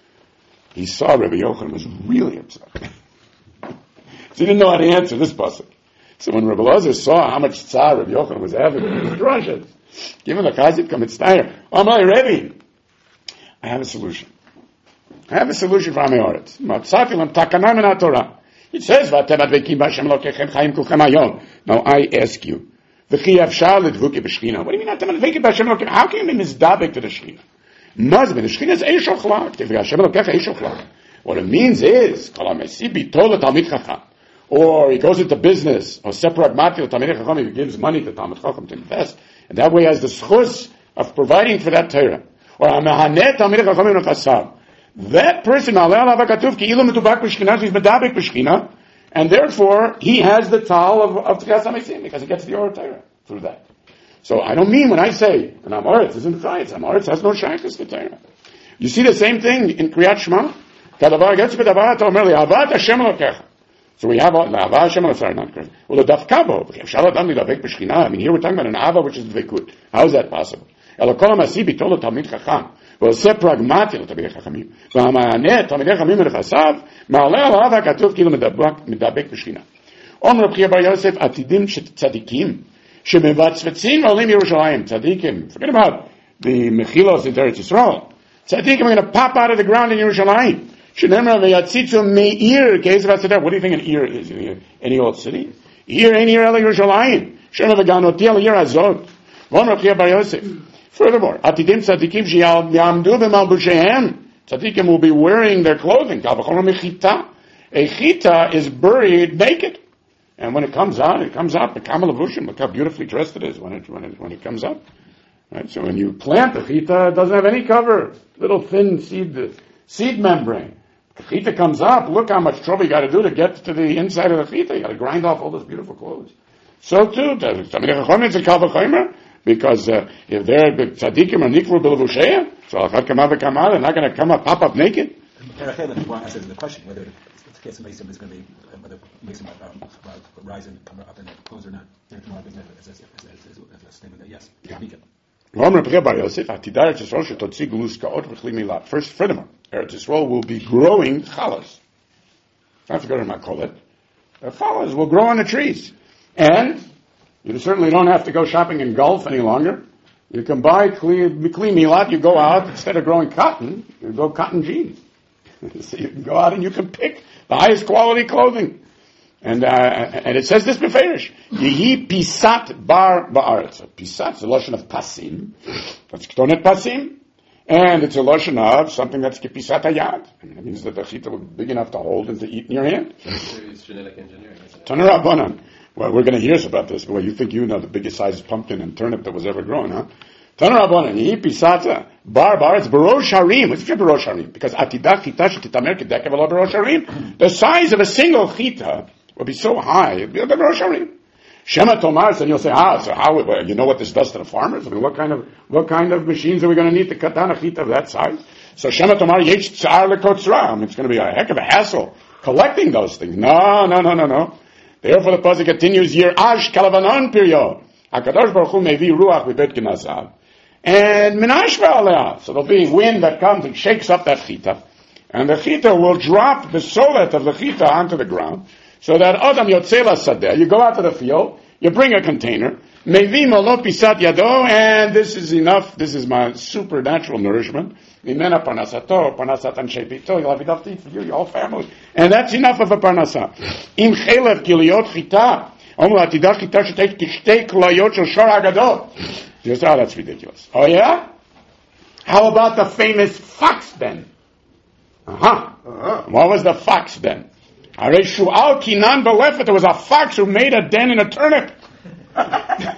He saw Rabbi Yochanan was really upset. So he didn't know how to answer this pasuk. So when Rabbi Elazar saw how much tzar Rabbi Yochanan was having in his drushes, give him a chazit kamitz. Oh my Rebbe, I have a solution. I have a solution for Amei Oretz. Matzati lam takana min haTorah. It says, "V'atem advekim b'Hashem Elokechem chayim kulchem hayom." Now I ask you, v'chi yavshar lidvuki b'shchina. What do you mean atem advekim b'Hashem Elokechem? How can you be mizdabek to the shchina? Mazbe, the shchina is eish ochlak. V'Hashem Elokechem eish ochlak. What it means is, kol hamesi bitol l'talmid chacham. Or he goes into business, or separate matil Talmidei Chacham, he gives money to Talmid Chacham to invest, and that way has the schus of providing for that Torah. Or Amahanet Talmidei Chacham Chasav. That person, he's medabek b'shchina, and therefore he has the tal of, of Tchias HaMeisim, because he gets the Or Torah through that. So I don't mean when I say, an Amoritz isn't chayitz, Amoritz has no shaykhus to Torah. You see the same thing in Kriyat Shema? Kadavar gets b'davar Torah, Avat Hashem Elokecha. So we have Ava Hashem, sorry, not correct. Well, the Dafkabo, I mean, here we're talking about an Ava which is Dvekut. How is that possible? Elokol HaMasi bitol Talmid Chacham. ועושה פרגמטי לתלמידי חכמים. והמענה, תלמידי חכמים ונכסיו, מעלה על אהבה כתוב כאילו מדבק בשכינה. אומר רב חייא בר יוסף, עתידים צדיקים, שמבצבצים ועולים ירושלים. צדיקים, forget about the Mechilos in Eretz Yisrael. Tzadikim are going to pop out of the ground in Yerushalayim. Shenemra veyatzitzu me'ir ke'ezer v'tzedek. What do you think an ir is in any old city? Ir ein ir ele Yerushalayim. Shenemra v'ganoti al ir azot. Von Reb Chia Bar Yosef. Furthermore, atidim tzadikim sheyamdu b'malbushehem. Tzadikim will be wearing their clothing. Kal v'chol mechita. A chita is buried naked. And when it comes out, it comes out. The kamalavushim. Look how beautifully dressed it is when it when it when it comes up. Right? So when you plant the chita, it doesn't have any cover. Little thin seed seed membrane. The chita comes up. Look how much trouble you got to do to get to the inside of the chita. You got to grind off all those beautiful clothes. So too, because uh, if they're tzadikim or nikvu b'levusheya, so alachat kama v'kama, they're not going to come up, pop up naked. The question whether it's case of Mason is going to be whether Mason might um, rise and come up in the clothes or not. There's more business as a statement that yes, yeah. First, furthermore, Eretz Yisrael will be growing chalas. I forgot what I call it. The chalas will grow on the trees. And you certainly don't have to go shopping in Gulf any longer. You can buy Kli Milat, you go out, instead of growing cotton, you go cotton jeans. So you can go out and you can pick the highest quality clothing. And uh, and it says this beferish. Yehi pisat bar ba'aretz. Pisat is a lotion of pasim. That's ketonet pasim. And it's a lotion of something that's pisat hayad. I mean, it means that the chita was big enough to hold and to eat in your hand. It's genetic engineering, isn't it? Taner Rabbanan. Well, we're going to hear about this. Well, you think you know the biggest sized pumpkin and turnip that was ever grown, huh? Taner Rabbanan. Yehi pisat bar ba'aretz barosh harim. What's your barosh harim? Because atidach chita shetitamer kedek v'lo barosh harim. The size of a single chita will be so high, it'll be a barosh harim. Shema Tomar, and you'll say, ah, so how, well, you know what this does to the farmers? I mean, what kind of, what kind of machines are we going to need to cut down a chita of that size? So Shema Tomar, yesh tsar lekotzra. I mean, it's going to be a heck of a hassle collecting those things. No, no, no, no, no. Therefore the pasuk continues, Yir ash kalavanon piryo. HaKadosh Baruch Hu mevi ruach bebet genazav. And minashva alea. So there'll be wind that comes and shakes up that chita. And the chita will drop the solet of the chita onto the ground. So that Adam Yotzela Sadeh, you go out to the field, you bring a container, Mevi Molo Pisat Yado, and this is enough, this is my supernatural nourishment. Mimena Parnasato, Parnasat and Shepito, you'll have enough to eat for you, your whole family. And that's enough of a Parnasa. Im Chelev Kiliot Chita, Omu Atidah Chita Shetech Kishtei Klayot Shel Shor HaGadol. You say, oh, that's ridiculous. Oh yeah? How about the famous fox den? Uh-huh. uh-huh. What was the fox den? There was a fox who made a den in a turnip. uh,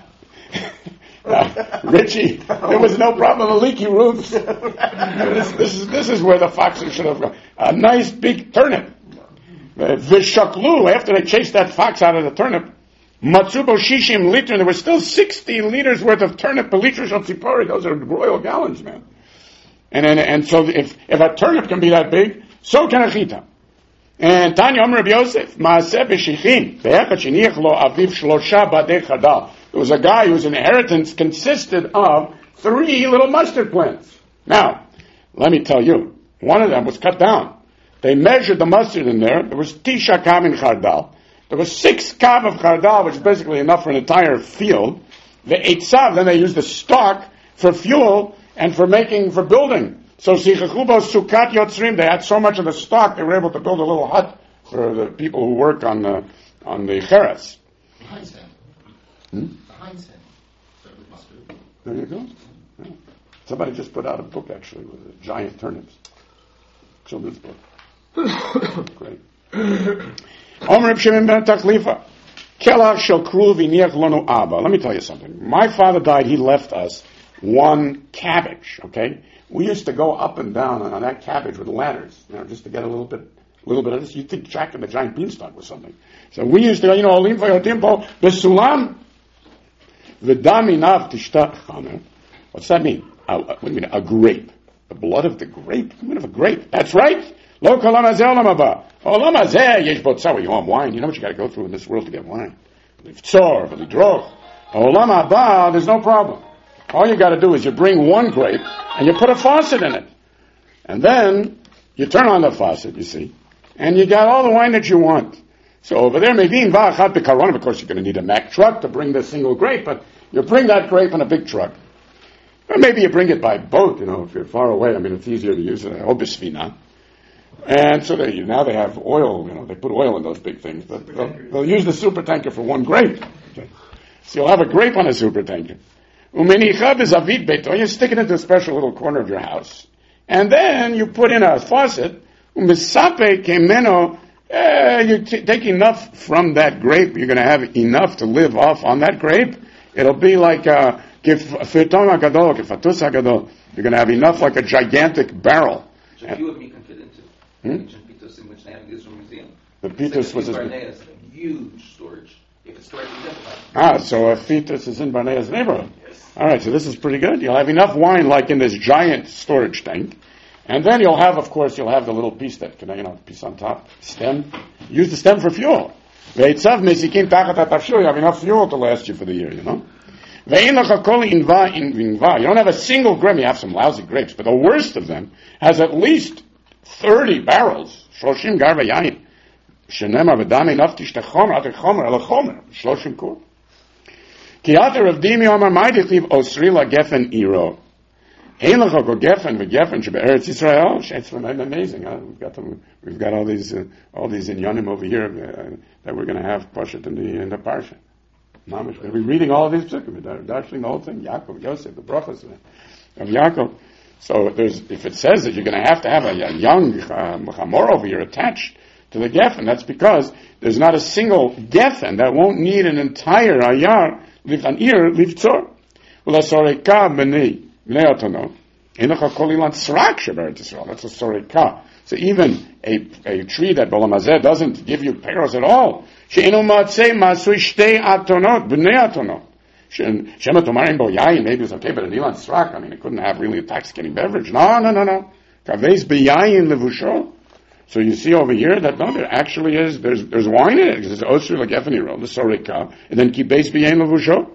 Richie, there was no problem with leaky roofs. this, this, is, this is where the foxes should have gone. A nice big turnip. Vishaklu, after they chased that fox out of the turnip, Matsubo Shishim liter, there was still sixty liters worth of turnip per liter of tzipori. Those are royal gallons, man. And, and, and so if, if a turnip can be that big, so can a chita. And Tanya Omer Rabbi Yosef, Maaseh b'shichim, ve'echad sheniach lo aviv shlosha badei chadal. There was a guy whose inheritance consisted of three little mustard plants. Now, let me tell you, one of them was cut down. They measured the mustard in there. There was tisha kav in chardal. There was six kav of chardal, which is basically enough for an entire field. The eitzav, then they used the stalk for fuel and for making, for building. So Sichachubo Sukat Yotzrim, they had so much of the stock, they were able to build a little hut for the people who work on the on the cheres. Hmm? There you go. Yeah. Somebody just put out a book actually with giant turnips. Children's book. Great. Omer Reb Shimon ben Tachlifa. Kelach shel kru v'niach lonu abba. Let me tell you something. My father died, he left us one cabbage, okay? We used to go up and down on, on that cabbage with ladders, you know, just to get a little bit, a little bit of this. You'd think Jack and the Giant Beanstalk was something. So we used to go, you know, olim v'yotimpo b'sulam v'daminav tishtach chamer. What's that mean? Uh, what do you mean? A grape. The blood of the grape? What do you mean of a grape? That's right. Lo kol olam hazeh olam haba. Olam hazeh yesh bo tzar. You want wine? You know what you got to go through in this world to get wine. Tzor, v'lidroch. Olam haba, there's no problem. All you got to do is you bring one grape and you put a faucet in it. And then you turn on the faucet, you see, and you got all the wine that you want. So over there, maybe in Va'achat B'Karon, of course you're going to need a Mack truck to bring the single grape, but you bring that grape in a big truck. Or maybe you bring it by boat, you know, if you're far away. I mean, it's easier to use it, obisvina. And so they, now they have oil, you know, they put oil in those big things, but they'll, they'll use the super tanker for one grape. Okay. So you'll have a grape on a super tanker. Umenicha b'zavit beto, you stick it into a special little corner of your house. And then you put in a faucet, umisape kemeno, eh, you t- take enough from that grape, you're going to have enough to live off on that grape. It'll be like a, feton hagadol, kefatus hagadol. You're going to have enough like a gigantic barrel. Which a few of me can fit into. Hmm? Ancient Pitus in which they have in the Israel Museum. The Pitus was a his... huge storage. If it's stored in Ah, so a fetus is in Barnea's neighborhood. Yes. All right, so this is pretty good. You'll have enough wine like in this giant storage tank. And then you'll have, of course, you'll have the little piece that, you know, piece on top, stem. Use the stem for fuel. You have enough fuel to last you for the year, you know. Ve'in lecha kol inva in inva. You don't have a single grape. You have some lousy grapes, but the worst of them has at least thirty barrels. Shloshim gar v'yayin. Shenemar v'dami naftish techomer ater chomer el chomer. Shloshim kur. Ki ater of dimi omar ma'idich osri la gefen iro. Ein lecha kol gefen v'gefen shebe'eretz Yisrael. It's amazing. Huh? We've got them, we've got all these uh, all these inyanim over here uh, that we're going to have pashat in the in the parsha. Mamish, we're reading all of these psukim, darshing the whole thing. Yaakov, Yosef, the brachos of Yaakov. So there's, if it says that you're going to have to have a, a young uh, chamor over here attached to the geffen, that's because there's not a single geffen that won't need an entire ayar, lift an ear, livtzor. Well, a soreka b'nei, b'nei otono. Einocha kol ilan tzrak sheberetz Yisrael. That's a soreka. So even a, a tree that B'olam Hazeh doesn't give you peros at all. She'enu matzei masui shtei atonot, b'nei atonot. Shema tomarim bo yayin, maybe it's okay, but an ilan tzrak, I mean, it couldn't have really intoxicating beverage. No, no, no, no. Kaveis b'yayin levusho. So you see over here that no, there actually is, there's there's wine in it. Because it's osri l'gefeniro, the soreka, and then kiveis b'yayin levusho.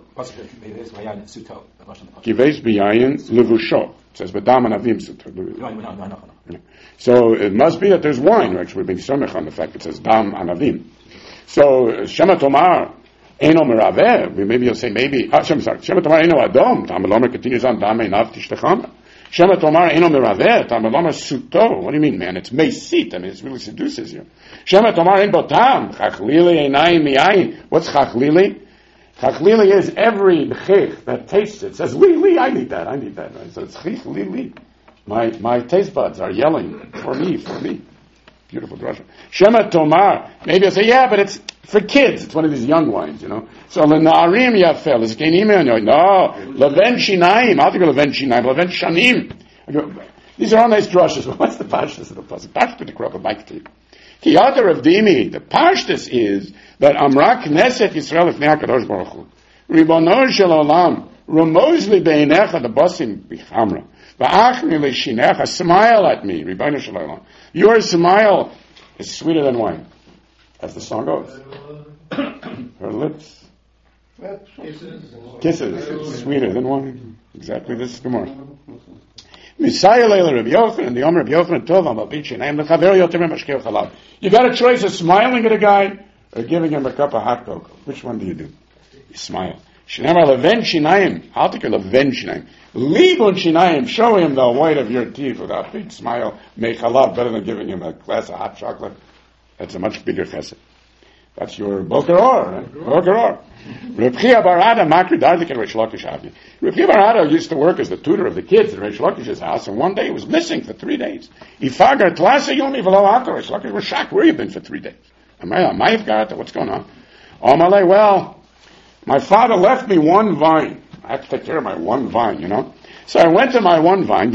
Kiveis b'yayin levusho. It says b'dam anavim suto. No, no, no, no. So it must be that there's wine. Actually, we're being somech on the fact it says dam anavim. So Shema Tomar eno meraveh. Maybe you'll say maybe. Ah, Shema sorry. Shema Tomar eno adom. Tamelomer continues on dam enav tishtecham. Shema Tomar eno meraveh. Tamelomer suto. What do you mean, man? It's meisit. I mean, it really seduces you. Shema Tomar en botam. Chachlili einayim miyayin. What's chachlili? Chachlili is every chich that tastes it. It says li li. I need that. I need that. Right? So it's chich li li. My my taste buds are yelling for me, for me. Beautiful drasha. Shema Tomar. Maybe you'll say, yeah, but it's for kids. It's one of these young wines, you know. So l'na'arim yafel. Is it no. Leven shinayim. I'll think of leven shinayim. Leven shanim. These are all nice drushes. But what's the pashtus of the pasuk? Pashtus to crop a bike to you. Ki other of dimi. The pashtus is that Amra Knesset Yisrael Ifnei HaKadosh Baruch Hu. Ribono shel olam. Ramoz li beinecha the basim bichamra. Smile at me, your smile is sweeter than wine, as the song goes. Her lips, kisses, it's sweeter than wine. Exactly this is Gemara. Messiah Leila Rabbi Yochanan, the Omer Rabbi Yochanan Tov Amabichi, and the Chaver Yotem Mashkei Chalav. You got a choice of smiling at a guy or giving him a cup of hot cocoa. Which one do you do? You smile. Shnei leven shinayim. I'll take a leven shinayim. Libun shinayim. Show him the white of your teeth with a big smile. Make halal better than giving him a glass of hot chocolate. That's a much bigger chesed. That's your Boker Or, right? Boker Or. Reb Chia bar Ada makri dardik at Reish Lakish Avi. Reb Chia bar Ada used to work as the tutor of the kids at Reish Lakish's house, and one day he was missing for three days. Ifagar tlasa yomi v'lo ato. Reish Lakish was shocked. Where you been for three days? Amayavgarata. What's going on? Amalei, well, my father left me one vine. I had to take care of my one vine, you know. So I went to my one vine.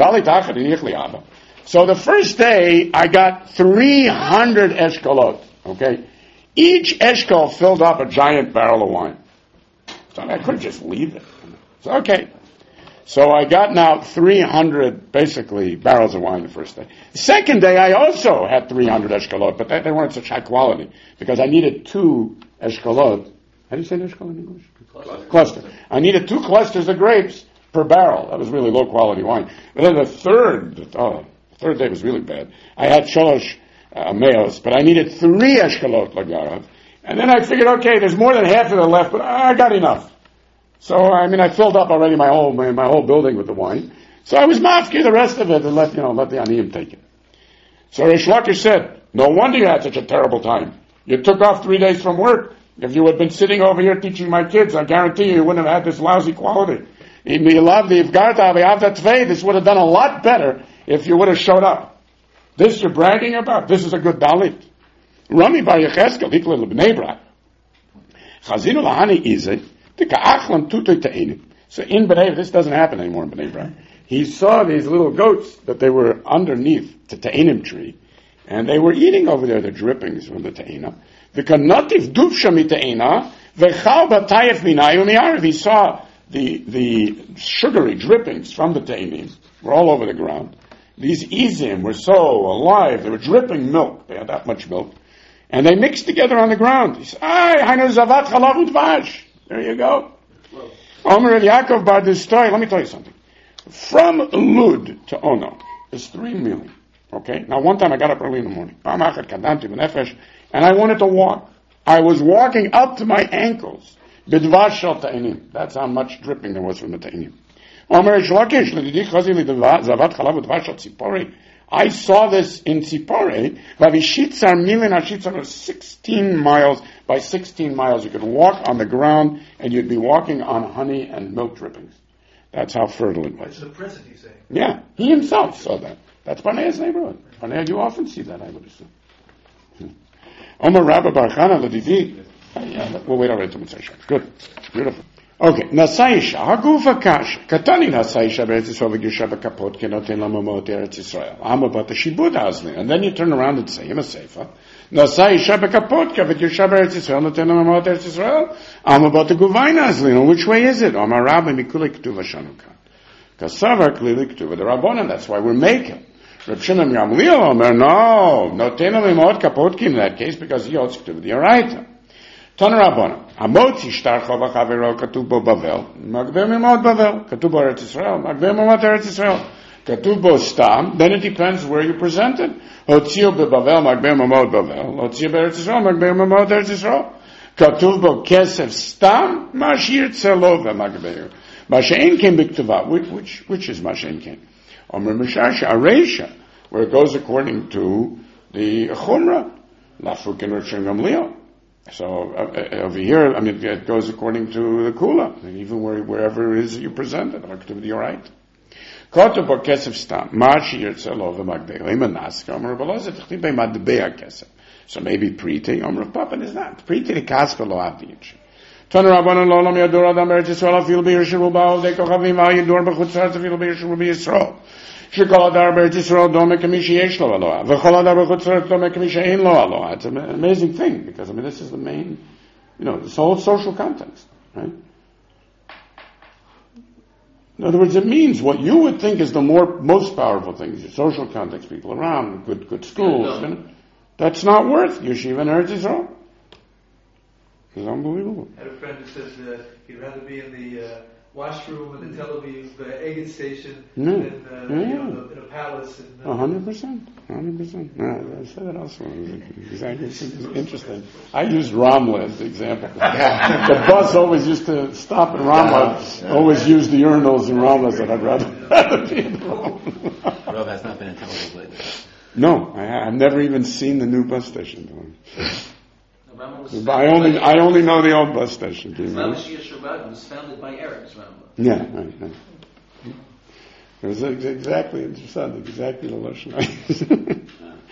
So the first day, I got three hundred eshkolot, okay? Each eshkol filled up a giant barrel of wine. So I couldn't just leave it. So, okay. So I got now three hundred, basically, barrels of wine the first day. The second day, I also had three hundred eshkolot, but they, they weren't such high quality, because I needed two eshkolot. How do you say eshkol in English? Cluster. Cluster. I needed two clusters of grapes per barrel. That was really low quality wine. But then the third, oh, the third day was really bad. I had sholosh uh, meos, but I needed three eshkolot lagarav. And then I figured, okay, there's more than half of it left, but I got enough. So, I mean, I filled up already my whole, my, my whole building with the wine. So I was mafki the rest of it and let, you know, let the aniyim take it. So Reish Lakish said, no wonder you had such a terrible time. You took off three days from work. If you had been sitting over here teaching my kids, I guarantee you, you wouldn't have had this lousy quality. This would have done a lot better if you would have showed up. This you're bragging about? This is a good dalit. Rami bar Yecheskel, equal to Bnei Brak. Chazinu lahani izeh. So in Bnei, this doesn't happen anymore in Bnei Brak. He saw these little goats that they were underneath the ta'enim tree, and they were eating over there the drippings from the ta'ena. The kanativ dufsha mita'ena v'chal b'tayef minayim mi'arav. He saw the the sugary drippings from the ta'enim were all over the ground. These izim were so alive; they were dripping milk. They had that much milk, and they mixed together on the ground. He said, "Ay, hainu zavat chalav udvash." There you go. Omer Rav Yaakov bar Distoy, let me tell you something. From Lud to Ono is three million. Okay? Now one time I got up early in the morning. And I wanted to walk. I was walking up to my ankles. Bidvash shel ta'anim. That's how much dripping there was from the ta'anim. Omer Shlakish, Lididi chazi zavat chalav udvash shel tzipori. I saw this in Tzipore. Vavishitzar milin hashitzar was sixteen miles by sixteen miles. You could walk on the ground and you'd be walking on honey and milk drippings. That's how fertile it was. It's the prince, he's saying. Yeah, he himself saw that. That's Barnea's neighborhood. Barnea, you often see that, I would assume. Omer Rabba Bar Chana L'Didi. Yeah, we'll wait already to Mitzvah Shabbat. Good. Beautiful. Okay. Nasaisha. Hagufa Kash. Katani Nasaisha Beretz Yisrael V'Gisha B'Kapot Kenoten Lamamot Eretz Yisrael. Amma Bata Shibud Azli. And then you turn around and say, in a Seifa, Nasaisha B'Kapot V'Gisha B'Eretz Yisrael Noten Lamamot Eretz Yisrael. Amma Bata Guvain Azli. Now, which way is it? Omar Rabbi Mikuli K'tuva Shanukan. Kasavar Klili K'tuva. The Rabbanan, that's why we're making. Reb Shimon Gamliel Omer, no. Noten Lamamot Kapotkin in that case because he holds K'tuva the Araita. Tana Rabbana. Hamotzi shtarcha v'chavero katuv bo Bavel. Magber mimot Bavel. Katuv bo Eretz Yisrael. Magber mimot Eretz Yisrael. Katuv bo Stam. Then it depends where you present it. Hotzio be Bavel. Magber mimot Bavel. Hotzio be Eretz Yisrael. Magber mimot Eretz Yisrael. Katuv bo Kesef Stam. Mashir tzelo v'magber. Mashein came b'ktuvah. Which, which, which is Mashein came? Omer Mishasha Areisha. Where it goes according to the Chumrah. Lafuk and Reb Shimon Gamliel. So uh, over here, I mean, it goes according to the Kula, and even where, wherever it is that you present it, activity, you're right. Kotu bo kesef stam, mashi yirtzelo v'magbei, leimanaska, omer belozet, chtibe madbea kesef. So maybe priti, omer papan is not. Priti the kaspa lo avdiyach. Ton rabbanon lo lam yadur adam eretz Yisrael afil b'yisrael ba'al de kochavim al yadur b'chutzat afil b'yisrael b'yisrael. Shekol adar b'eretz Yisrael dome k'mishi yesh lo aloha. V'chol adar b'chutzat dome k'mishi ein lo aloha. It's an amazing thing, because, I mean, this is the main, you know, this whole social context, right? In other words, it means what you would think is the more, most powerful things, your social context, people around, good, good schools, you know, that's not worth yeshiva in Eretz Yisrael. It's unbelievable. I had a friend who says uh, he'd rather be in the uh, washroom in the Tel Aviv uh, Eget station yeah. than uh, yeah. you know, in a palace. A hundred percent, a hundred percent. No, I said that also. Exactly, it's interesting. I used Ramla as the example. The bus always used to stop in Ramla. Yeah. Always used the urinals in Ramla. Said I'd rather, rather be in Ramla. Rob has not been in Tel Aviv lately. No, I, I've never even seen the new bus station. I only I only know the old bus station. Do you know? It was founded by Arabs, Rambam. Yeah, right, right. It was exactly interesting, exactly the lashon.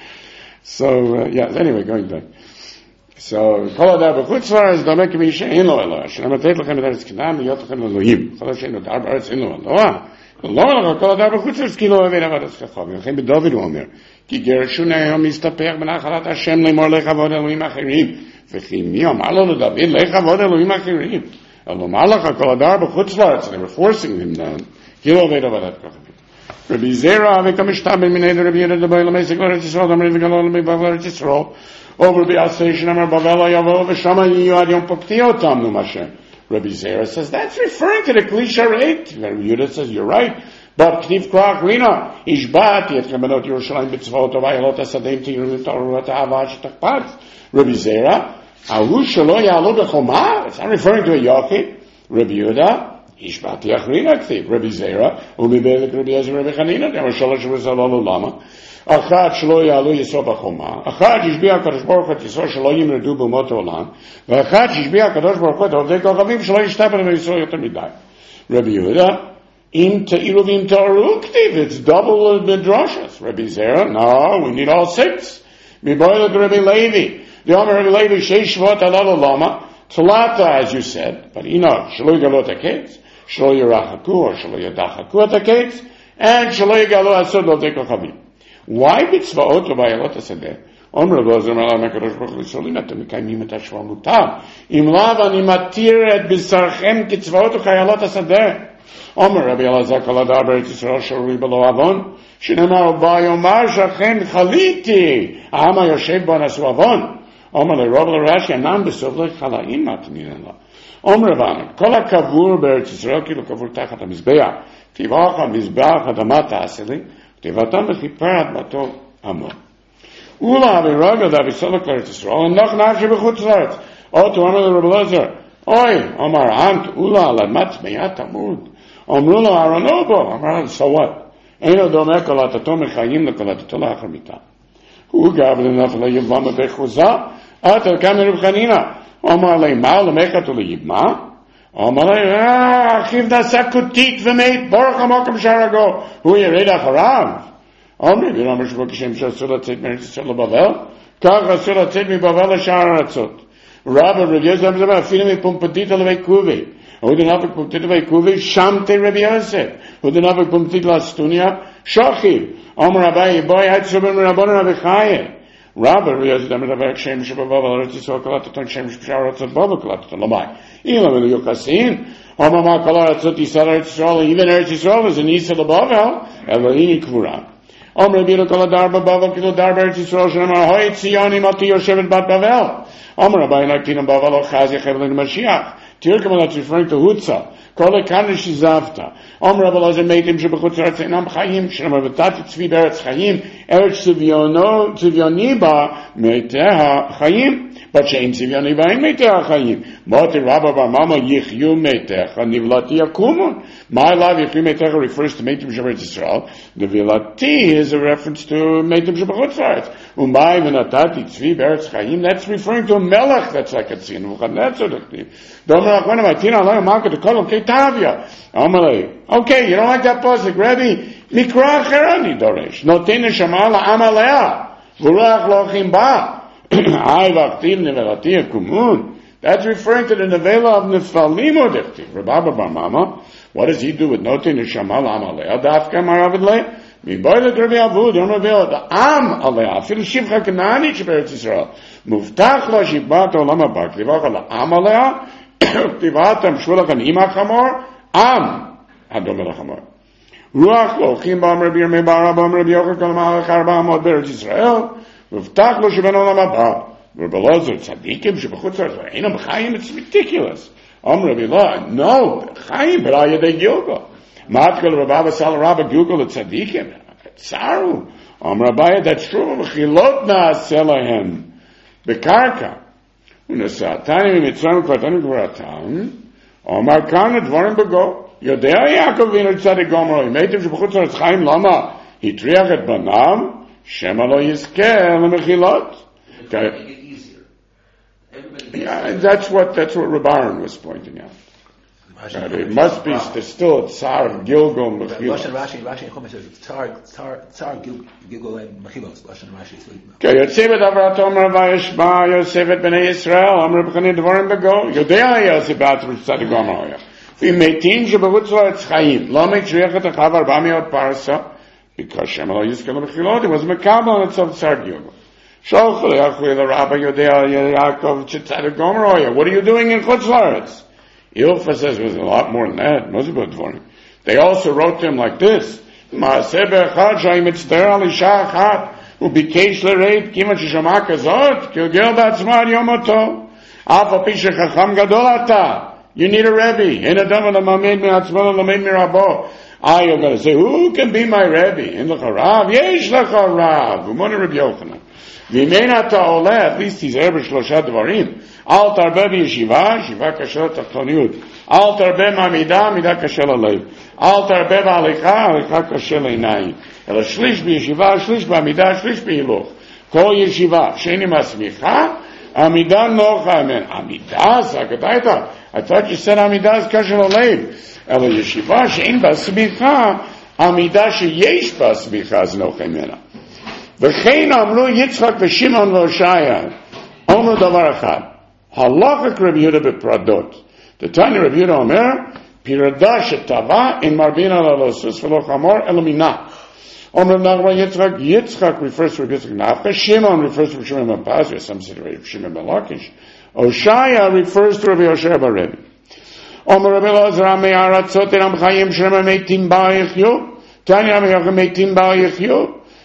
So uh, yeah. Anyway, going back. So kol adar b'chutzlar is damek misha ein lo eloah. Shnei mateit lechem eretz Canaan v'yot lechem Elohim. Chol shein adar b'aretz ein lo eloah. Lo lach kol adar b'chutzlar is ki lo avei navadas chachav. V'chem b'David hu omer ki gershun hayom mistaper b'nachalat Hashem lemor lechavod Elohim acherim. V'chi mi amar lo David lechavod Elohim acherim. Elo malach kol adar b'chutzlar. They were forcing him down. Ki lo avei navadas chachav. Rabbi Zera avekam ishtab ben minei Rabbi Yehuda d'Bay l'meisik l'Eretz Yisrael d'Amri v'galol l'Eretz Yisrael. Over the Station, Amar Bavel Yavo v'Shama Yiyad Yom Poktiotam Nu Mashem. Rabbi Zera says that's referring to the Klisha Reit. Rabbi Yehuda says you're right, but Kniv Krach Rina Ishbat Yetchem Benot Yerushalayim B'Tzvot Avayalot Asadim Tiru Torah Ta'avad Shetachpat. Rabbi Zera Ahu Shelo Ya'alo B'Chomah. It's not referring to a Yochid. Rabbi Yehuda Ishbat Yachrina Ktiv. Rabbi Zera Umibelek Rabbi Yezer Rabbi Chanina Amar Shalosh V'Zalol Lama. אחת שלא יעלו יסוד בחומה, אחת ישביע הקדוש ברוך הוא את יסוד שלא ימרדו באומות העולם, ואחת ישביע הקדוש ברוך הוא את עובדי כוכבים שלא ישתפר בישראל יותר מדי. רבי יהודה, אם תאירו ואם תארו כתיב, it's double the drushes. Rabbi Zera, no, we need all six. מבוילת רבי לוי, the Omer Rabbi Levi, שש שבועות עלה למה, תלתה, as you said, but you know, שלא יגלו את הקץ, שלא ירחקו, או שלא ידחקו את הקץ, and שלא יגלו הסוד לעובדי כוכבים. Why mitzvot or vayalot hasadeh? Omer Lozer Malach Hakadosh Baruch Hu Yisraelim atem mekayimim et hashva mutav. Im lav ani matir et b'sarchem kitzvot u'chayalot hasadeh. Omer Rabbi Elazar kol adar b'eretz Yisrael shorui b'lo avon. Shneimer u'bayomar shachem chaliti. Aham hayoshev bo nasu avon. Omer le Rav Rashi Anan besov le chalaim matnin la. Omer Rav Kol hakavur be'Eretz Yisrael kilo kavur tachat hamizbeach tivach hamizbeach adama ta'aseli tivatam bechiper admato amo. Ula aviraga da visolak l'Eretz Yisrael and noch nafshe b'chutz l'Eretz. Oto Omer le Rav Elazar Oy Omar Ant Ula alamat meyat amud. Omru lo Aronobo Omar so what? Eino domeh kol atato mechayim lekol atato la'achar mitah. Who gave the nafla yivama bechuza? Atal kamer Reb Chanina. Omar lei ma lemecha to leyibma. Omar lei achiv nasakutik v'meit baruch hamakam sharago. Who yered acharav? Omar v'ramar shvo kishem shasul atzit meretz Yisrael leBavel. Kach asul atzit miBavel l'shar aratzot. Rabbi Rabbi Yosef Rabbi afilu mipumpatita levei kuvi. Who did not pumpatita levei kuvi? Shamte Rabbi Yosef. Who did not pumpatita l'stunia? Shochiv. Omar Abaye boy had shubim rabbanon Rabbi Chaye. Rabbi Rabbi Yosef Rabbi Shem Shabbav Eretz Yisrael Kalaton Shem Sharatzot Bavel Kalaton Lamai. Ilam el Yokasin. Omar Ma Kalatzot Yisrael Eretz Yisrael. Even Eretz Yisrael is in Yisrael Bavel. Elohim Kvura. Omar Rabbi Yosef Darba Bavel Kilo Darba Eretz Yisrael Shemar Hoy Tzioni Mati Yoshevet Bat Bavel. Omar Abaye Naktinam Bavel Ochaz Yechevel in Mashiach. Tirkam that's referring to Hutza. Kol Kanish Zavta. Omar Rabbi Elazar made him Shebechutz Eretz Einam Chayim. Shemar V'Tat Tzvi Beretz Chayim. Eretz Tzivyono Tzivyoniba Meiteha Chayim. But Shein Tzivyoniba in Meiteha Chayim. Moti Rabba Bar Mama Yichyu Meitecha Nivlati Yakumun. My love Yichyu Meitecha refers to Meitim Sheberetz Yisrael. The Vilati is a reference to Meitim Shebechutz Eretz. Umay V'Natati Tzvi Beretz Chayim. That's referring to a Melech that's like a Tzin. V'Chanetzer Domer Achwana Matina Allah Malka to Kolom Ketavia. Amalei. Okay, you don't like that pasuk, Rabbi? Mikra Cherani Doresh. Notin Shamala Amalea. V'Ruach Lochim Ba. Ay V'Aktiv Nevelati Kumun. That's referring to the Nevela of Neftalim Odechtiv. Rabba Bar Mama. What does he do with Notin Shamala Amalea? Dafka Maravidle. Miboyle Rabbi Avud. Don't reveal the Am Alea. Fil Shivcha Kanani Sheberetz Yisrael. Muftach Lo Shibbat Olam Haba. Kivach Ala Amalea. Tivatam Shulachan Imach Hamor. Am Adomer Hamor. Ruach Lochim Bam Rabbi Yirmei Bar Bam Rabbi Yochanan Kol Malach Arba Amot Beretz Yisrael. V'Vtach Lo Sheben Olam Haba. Rabbi Elazar Tzadikim Shebechutz Eretz Einam Chayim. It's ridiculous. Am Rabbi Elazar. No, Chayim B'Raya De Gilgal. Matkol Rabbi Sal Rabbi Gilgal Tzadikim. Tzaru. Am Rabbi. That's true. V'Chilot Na'aseh Lahem Bekarka. U'Nesatani Mitzrayim Kvartani Kvaratan. Omar Khan Dvarim Bego. Yodea Yaakov V'Inu Tzadik Gomer. Meitim Shebechutz Eretz Chaim Lama. Hitriach et Banam. Shema Lo Yizkeh L'Mechilot. Make it easier. Everybody Yeah, that's what that's what Rabbaran was pointing out. That it must be there's still a Tsar Gilgal Lashon Mechilot. Rashi, Rashi and Chumash says Tsar, Tsar, Tsar, Gil- Gilgal and Mechilos. Lashon Rashi. So, Okay, Yotzevet Avrat Omer Vayishma Yosevet Bnei Yisrael Omer B'chani Dvarim Bego Yodea Yosebat Tzadik Gomer. V'Meitim Shebechutz Eretz Chaim Lo Metriach Et Achav Arba Meot Parsa because Shema Lo Yizkeh L'Mechilot. It was Mekabel on itself Tsar Gilgal. Sholch Le'achui L'Rabba Yodea Yaakov Tzadik Gomer. What are you doing in Chutz La'aretz? Ilfa says it was a lot more than that. Moshe Dvarim. They also wrote to him like this: Ma'aseh be'echad shayim mitzter al isha achat u'bikesh l'reit kivan sheshama kazot kilgel ba'atzma yom oto af al pi shechacham gadol ata. You need a Rebbe. Ein adam l'mamed mi'atzmo l'mamed mirabo. Ah, you're going to say, who can be my Rebbe? In l'cha Rav? Yesh l'cha Rav. Umon Rabbi Yochanan. V'mein ata oleh, at least he's ever shlosha dvarim. Al tarbe b'yeshiva, yeshiva kasher l'tachtoniyut. Al tarbe ma'amida, amida kasher l'lev. Al tarbe b'alicha, alicha kasher l'einayim. El shlish b'yeshiva, shlish b'amida, shlish b'hiluch. Kol yeshiva, she'eni masmicha, amida nocha amen. Amida, sakataita. I thought you said amida is kasher l'lev. El yeshiva, she'en basmicha, amida she'yesh basmicha is nocha amena. V'chein amru Yitzchak v'Shimon v'Hoshaya. Omru davar echad. Halachik Rabbi Yehuda b'Pradot. The Tanya Rabbi Yehuda Omer, Pirada shetava in marbina lalosus v'lo chamor elamina. Omru Nachman Yitzchak. Yitzchak refers to Rabbi Yitzchak Nafka. Shimon refers to Shimon ben Pazia. Some say to Shimon ben Lakish. Hoshaya refers to Rabbi Hoshaya bar Rebbe. Omru Rabbi Elazar amei aratzot enam chayim shem meitim ba'al yichyu. Tanya amei meitim ba'al yichyu.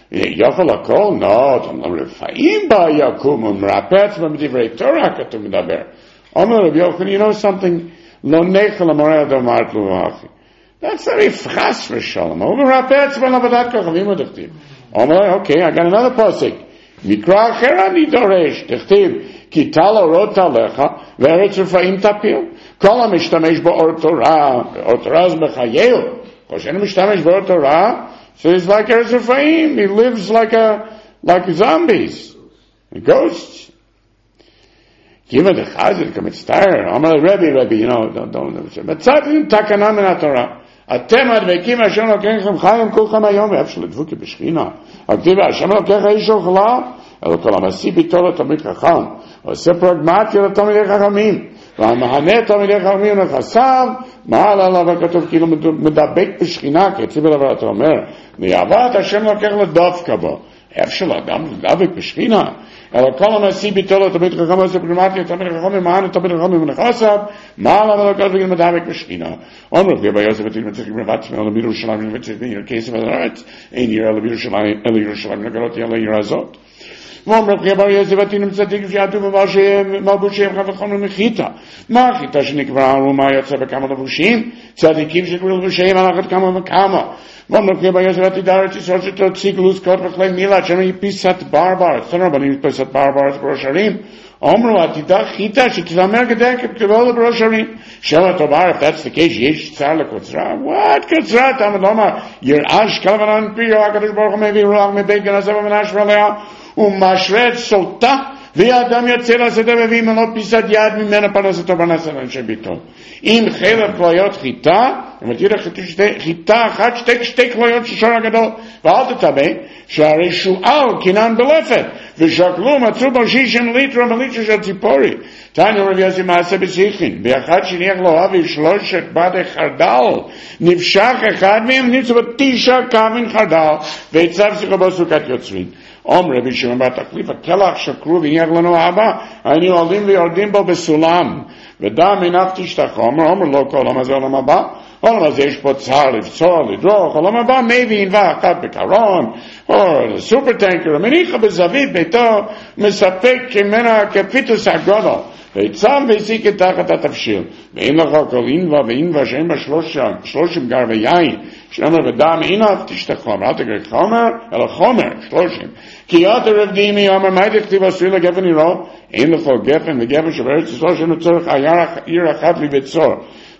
יכול הכל? לא, לפעמים בא יקום ומרפא עצמו בדברי תורה כתוב מדבר. אומר רב יוחנן, you know something? לא נכל המורה אדם אמרת לו אחי. That's very חס ושלום. הוא מרפא עצמו לעבודת כוכבים ודכתיב. אומר, אוקיי, I got another posik. מקרא אחר אני דורש, תכתיב, כי טל אורות עליך, וארץ רפאים תפיל. כל המשתמש באור תורה, אור תורה זה בחייהו. כל שאין משתמש באור תורה, so he's like ארץ רפאים. He lives like a, like zombies. Ghosts. כימה דחזר, כמצטער, אומר רבי, רבי, you know, don't, don't, מצאתם תקנה מן התורה. אתם הדבקים השם לוקחם חיים כולכם היום, ואיפה שלדבוקי בשכינה. הכתיבה, השם לוקח איש אוכלה, אלא כל המסיא ביתו לתלמיד חכם, עושה פרגמטיה לתלמידי חכמים, והמהנה תלמידי חכמים לחסם, מעל עליו הכתוב כאילו מדבק בשכינה, כי הציב אליו אתה אומר, מאהבת השם לוקח לדווקא בו. איפה של אדם לדבק בשכינה, אלא כל המסיא ביתו לתלמיד חכם, עושה פרגמטיה לתלמיד חכמים, מהנה תלמיד חכמים לחסם, מעל עליו הכתוב כאילו מדבק בשכינה. אומר רבי אבא יוסף ותלמיד מצליחים רבת שמאל בירושלים וצריך בעיר כסף על הארץ, אין יראה לבירושלים, אלא ירושלים נגלות יהיה לעיר הזאת. ואומר רבי אבא יוסף ותלמיד צדיק שיעטו במלבושיהם חד וחומר מחיתה. מה החיתה שנקברה ומה יוצא בכמה לבושים? צדיקים שקברו לבושיהם הלכת כמה וכמה. ואומר רבי אבא יוסף ותדע ארץ ישראל שתוציא גלוס קוד וכלי מילה, שם היא פיסת ברבר, אצלנו רבנים פיסת ברבר בראש הרים. אומרו, עתידה חיטה שתזמר גדל כתבו לבראש הרים. שם תאמר, if that's the case, יש צער לקוצרה. what קוצרה? תאמר לומר, ירעש כלבנן פיו, הקדוש ברוך הוא מביא רוח מבית גנזב ומנשר עליה, ומשרת סולטה, והאדם יצא לשדה מביא מלא פיסת יד ממנה פרנסתו פרנסת אנשי ביתו. אם חלב כליות חיטה, אם תראה חיטה אחת, שתי, שתי כליות ששור הגדול, ואל תטבע, שהרי שועל קינן בלפת, ושקלו מצאו בו שישים ליטר מליטר של ציפורי. תענו רבי יוסי מעשה בשיחין, באחד שניח לו אבי שלושת בדי חרדל, נפשך אחד מהם נמצא בתשע כבין חרדל, ויצב שיחו בו סוכת יוצרין. אומר רבי שמעון בר תחליף, הכלח שקרו והניח לנו אבא, היינו עולים ויורדים בו בסולם, ודם עיניו תשתח. אומר, אומר לא כל עולם הזה עולם הבא, עולם הזה יש פה צער לפצוע, לדרוך, עולם הבא מביא ענווה אחת בקרון, או סופר טנקר, מניחה בזווית ביתו, מספק ממנה כפיתוס הגודל, ויצם והסיק את תחת התבשיל, ואין לך כל ענווה וענווה שאין בה שלושים גר ויין, שאומר ודם עיניו תשתח חומר, אל תגרק חומר, אלא חומר, שלושים. כי יתר רב דימי אומר, מה תכתיב אסור לגפן עירו? אין לכל גפן וגפן שבארץ ישראל שאינו צורך עיר אחת לבצור.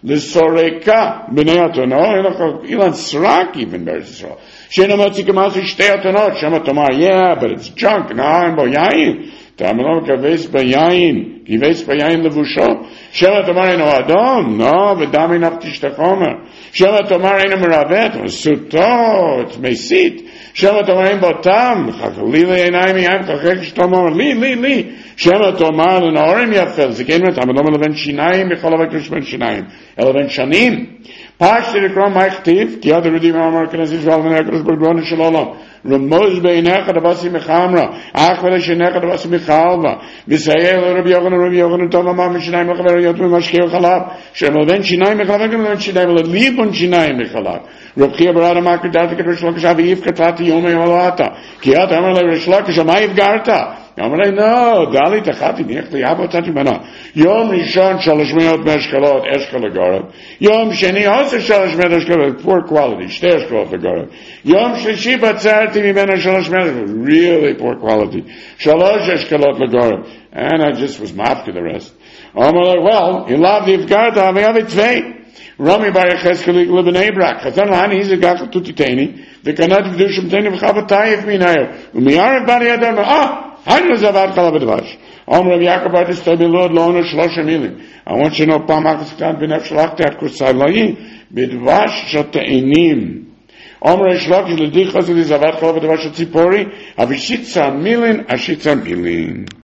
לסורקה בני התונות, אין לכל אילן סרק even בארץ ישראל. שאינו מוציא כמעשה שתי התונות, שמה תאמר, yeah, but it's junk, no, אין בו יין. תאמר לא כבש ביין, כבש ביין לבושו. שמה תאמר אינו אדום, לא, ודם עיניו תשתח חומר. שמה תאמר אינו מרבט, סוטות, מסית. שמה תאמר אין בו טעם, לי לעיניים יין, חכך שתאמר, לי, לי, לי. שמה תאמר לנעורים יפל, זה כן מתאמר, לא מלבן שיניים, בכל הבקש בין שיניים, אלא בין שנים. פשטי לקרוא מה הכתיב, כי עד הרודים אמר כנס ישראל ונראה הקדוש ברוך הוא של עולם. רמוז בעיניך דבסי מחמרה, אך ולשניך דבסי מחלבה, וסייע לרבי יוחנן, רבי יוחנן טוב אמר משיניים לחבר היות ממשקיע חלב, שמלבן שיניים מחלב, גם מלבן שיניים, אלא ליבון שיניים מחלב. רב חייא ברד אמר כדעת כדוש לא כשע ויפקטתי יום ימלואתה, כי עד אמר לרש לא כשע מה יפגרת? אמר לי, לא, דלית אחת, הניח לי אבא אותת ממנה. יום ראשון שלוש מאות מאשכלות, אשכל לגורם. יום שני עושה שלוש מאות אשכלות, poor quality, שתי אשכלות לגורם. יום שלישי בצרתי ממנה שלוש מאות, really poor quality. שלוש אשכלות לגורם. And I just was mad for the rest. אמר לי, well, אליו יפגרת, אבל יביא צווי. רמי בר יחזקאל לבני ברק, חתן להני זה גחל תותיתני, וקנת וקדושם תני וחבטייף מנהר, ומיערב בני אדם, אה, היינו זבת חלב ודבש. אומר רבי יעקב בר תסתוי בלוד לא עונו שלושה מילים. I want you to know פעם אחת קטן בנף שלחתי עד כוסי לאי, בדבש של תאנים. אומר השלח ילדי חזר לי זבת חלב ודבש של ציפורי, אבל שיצה מילין, השיצה מילין.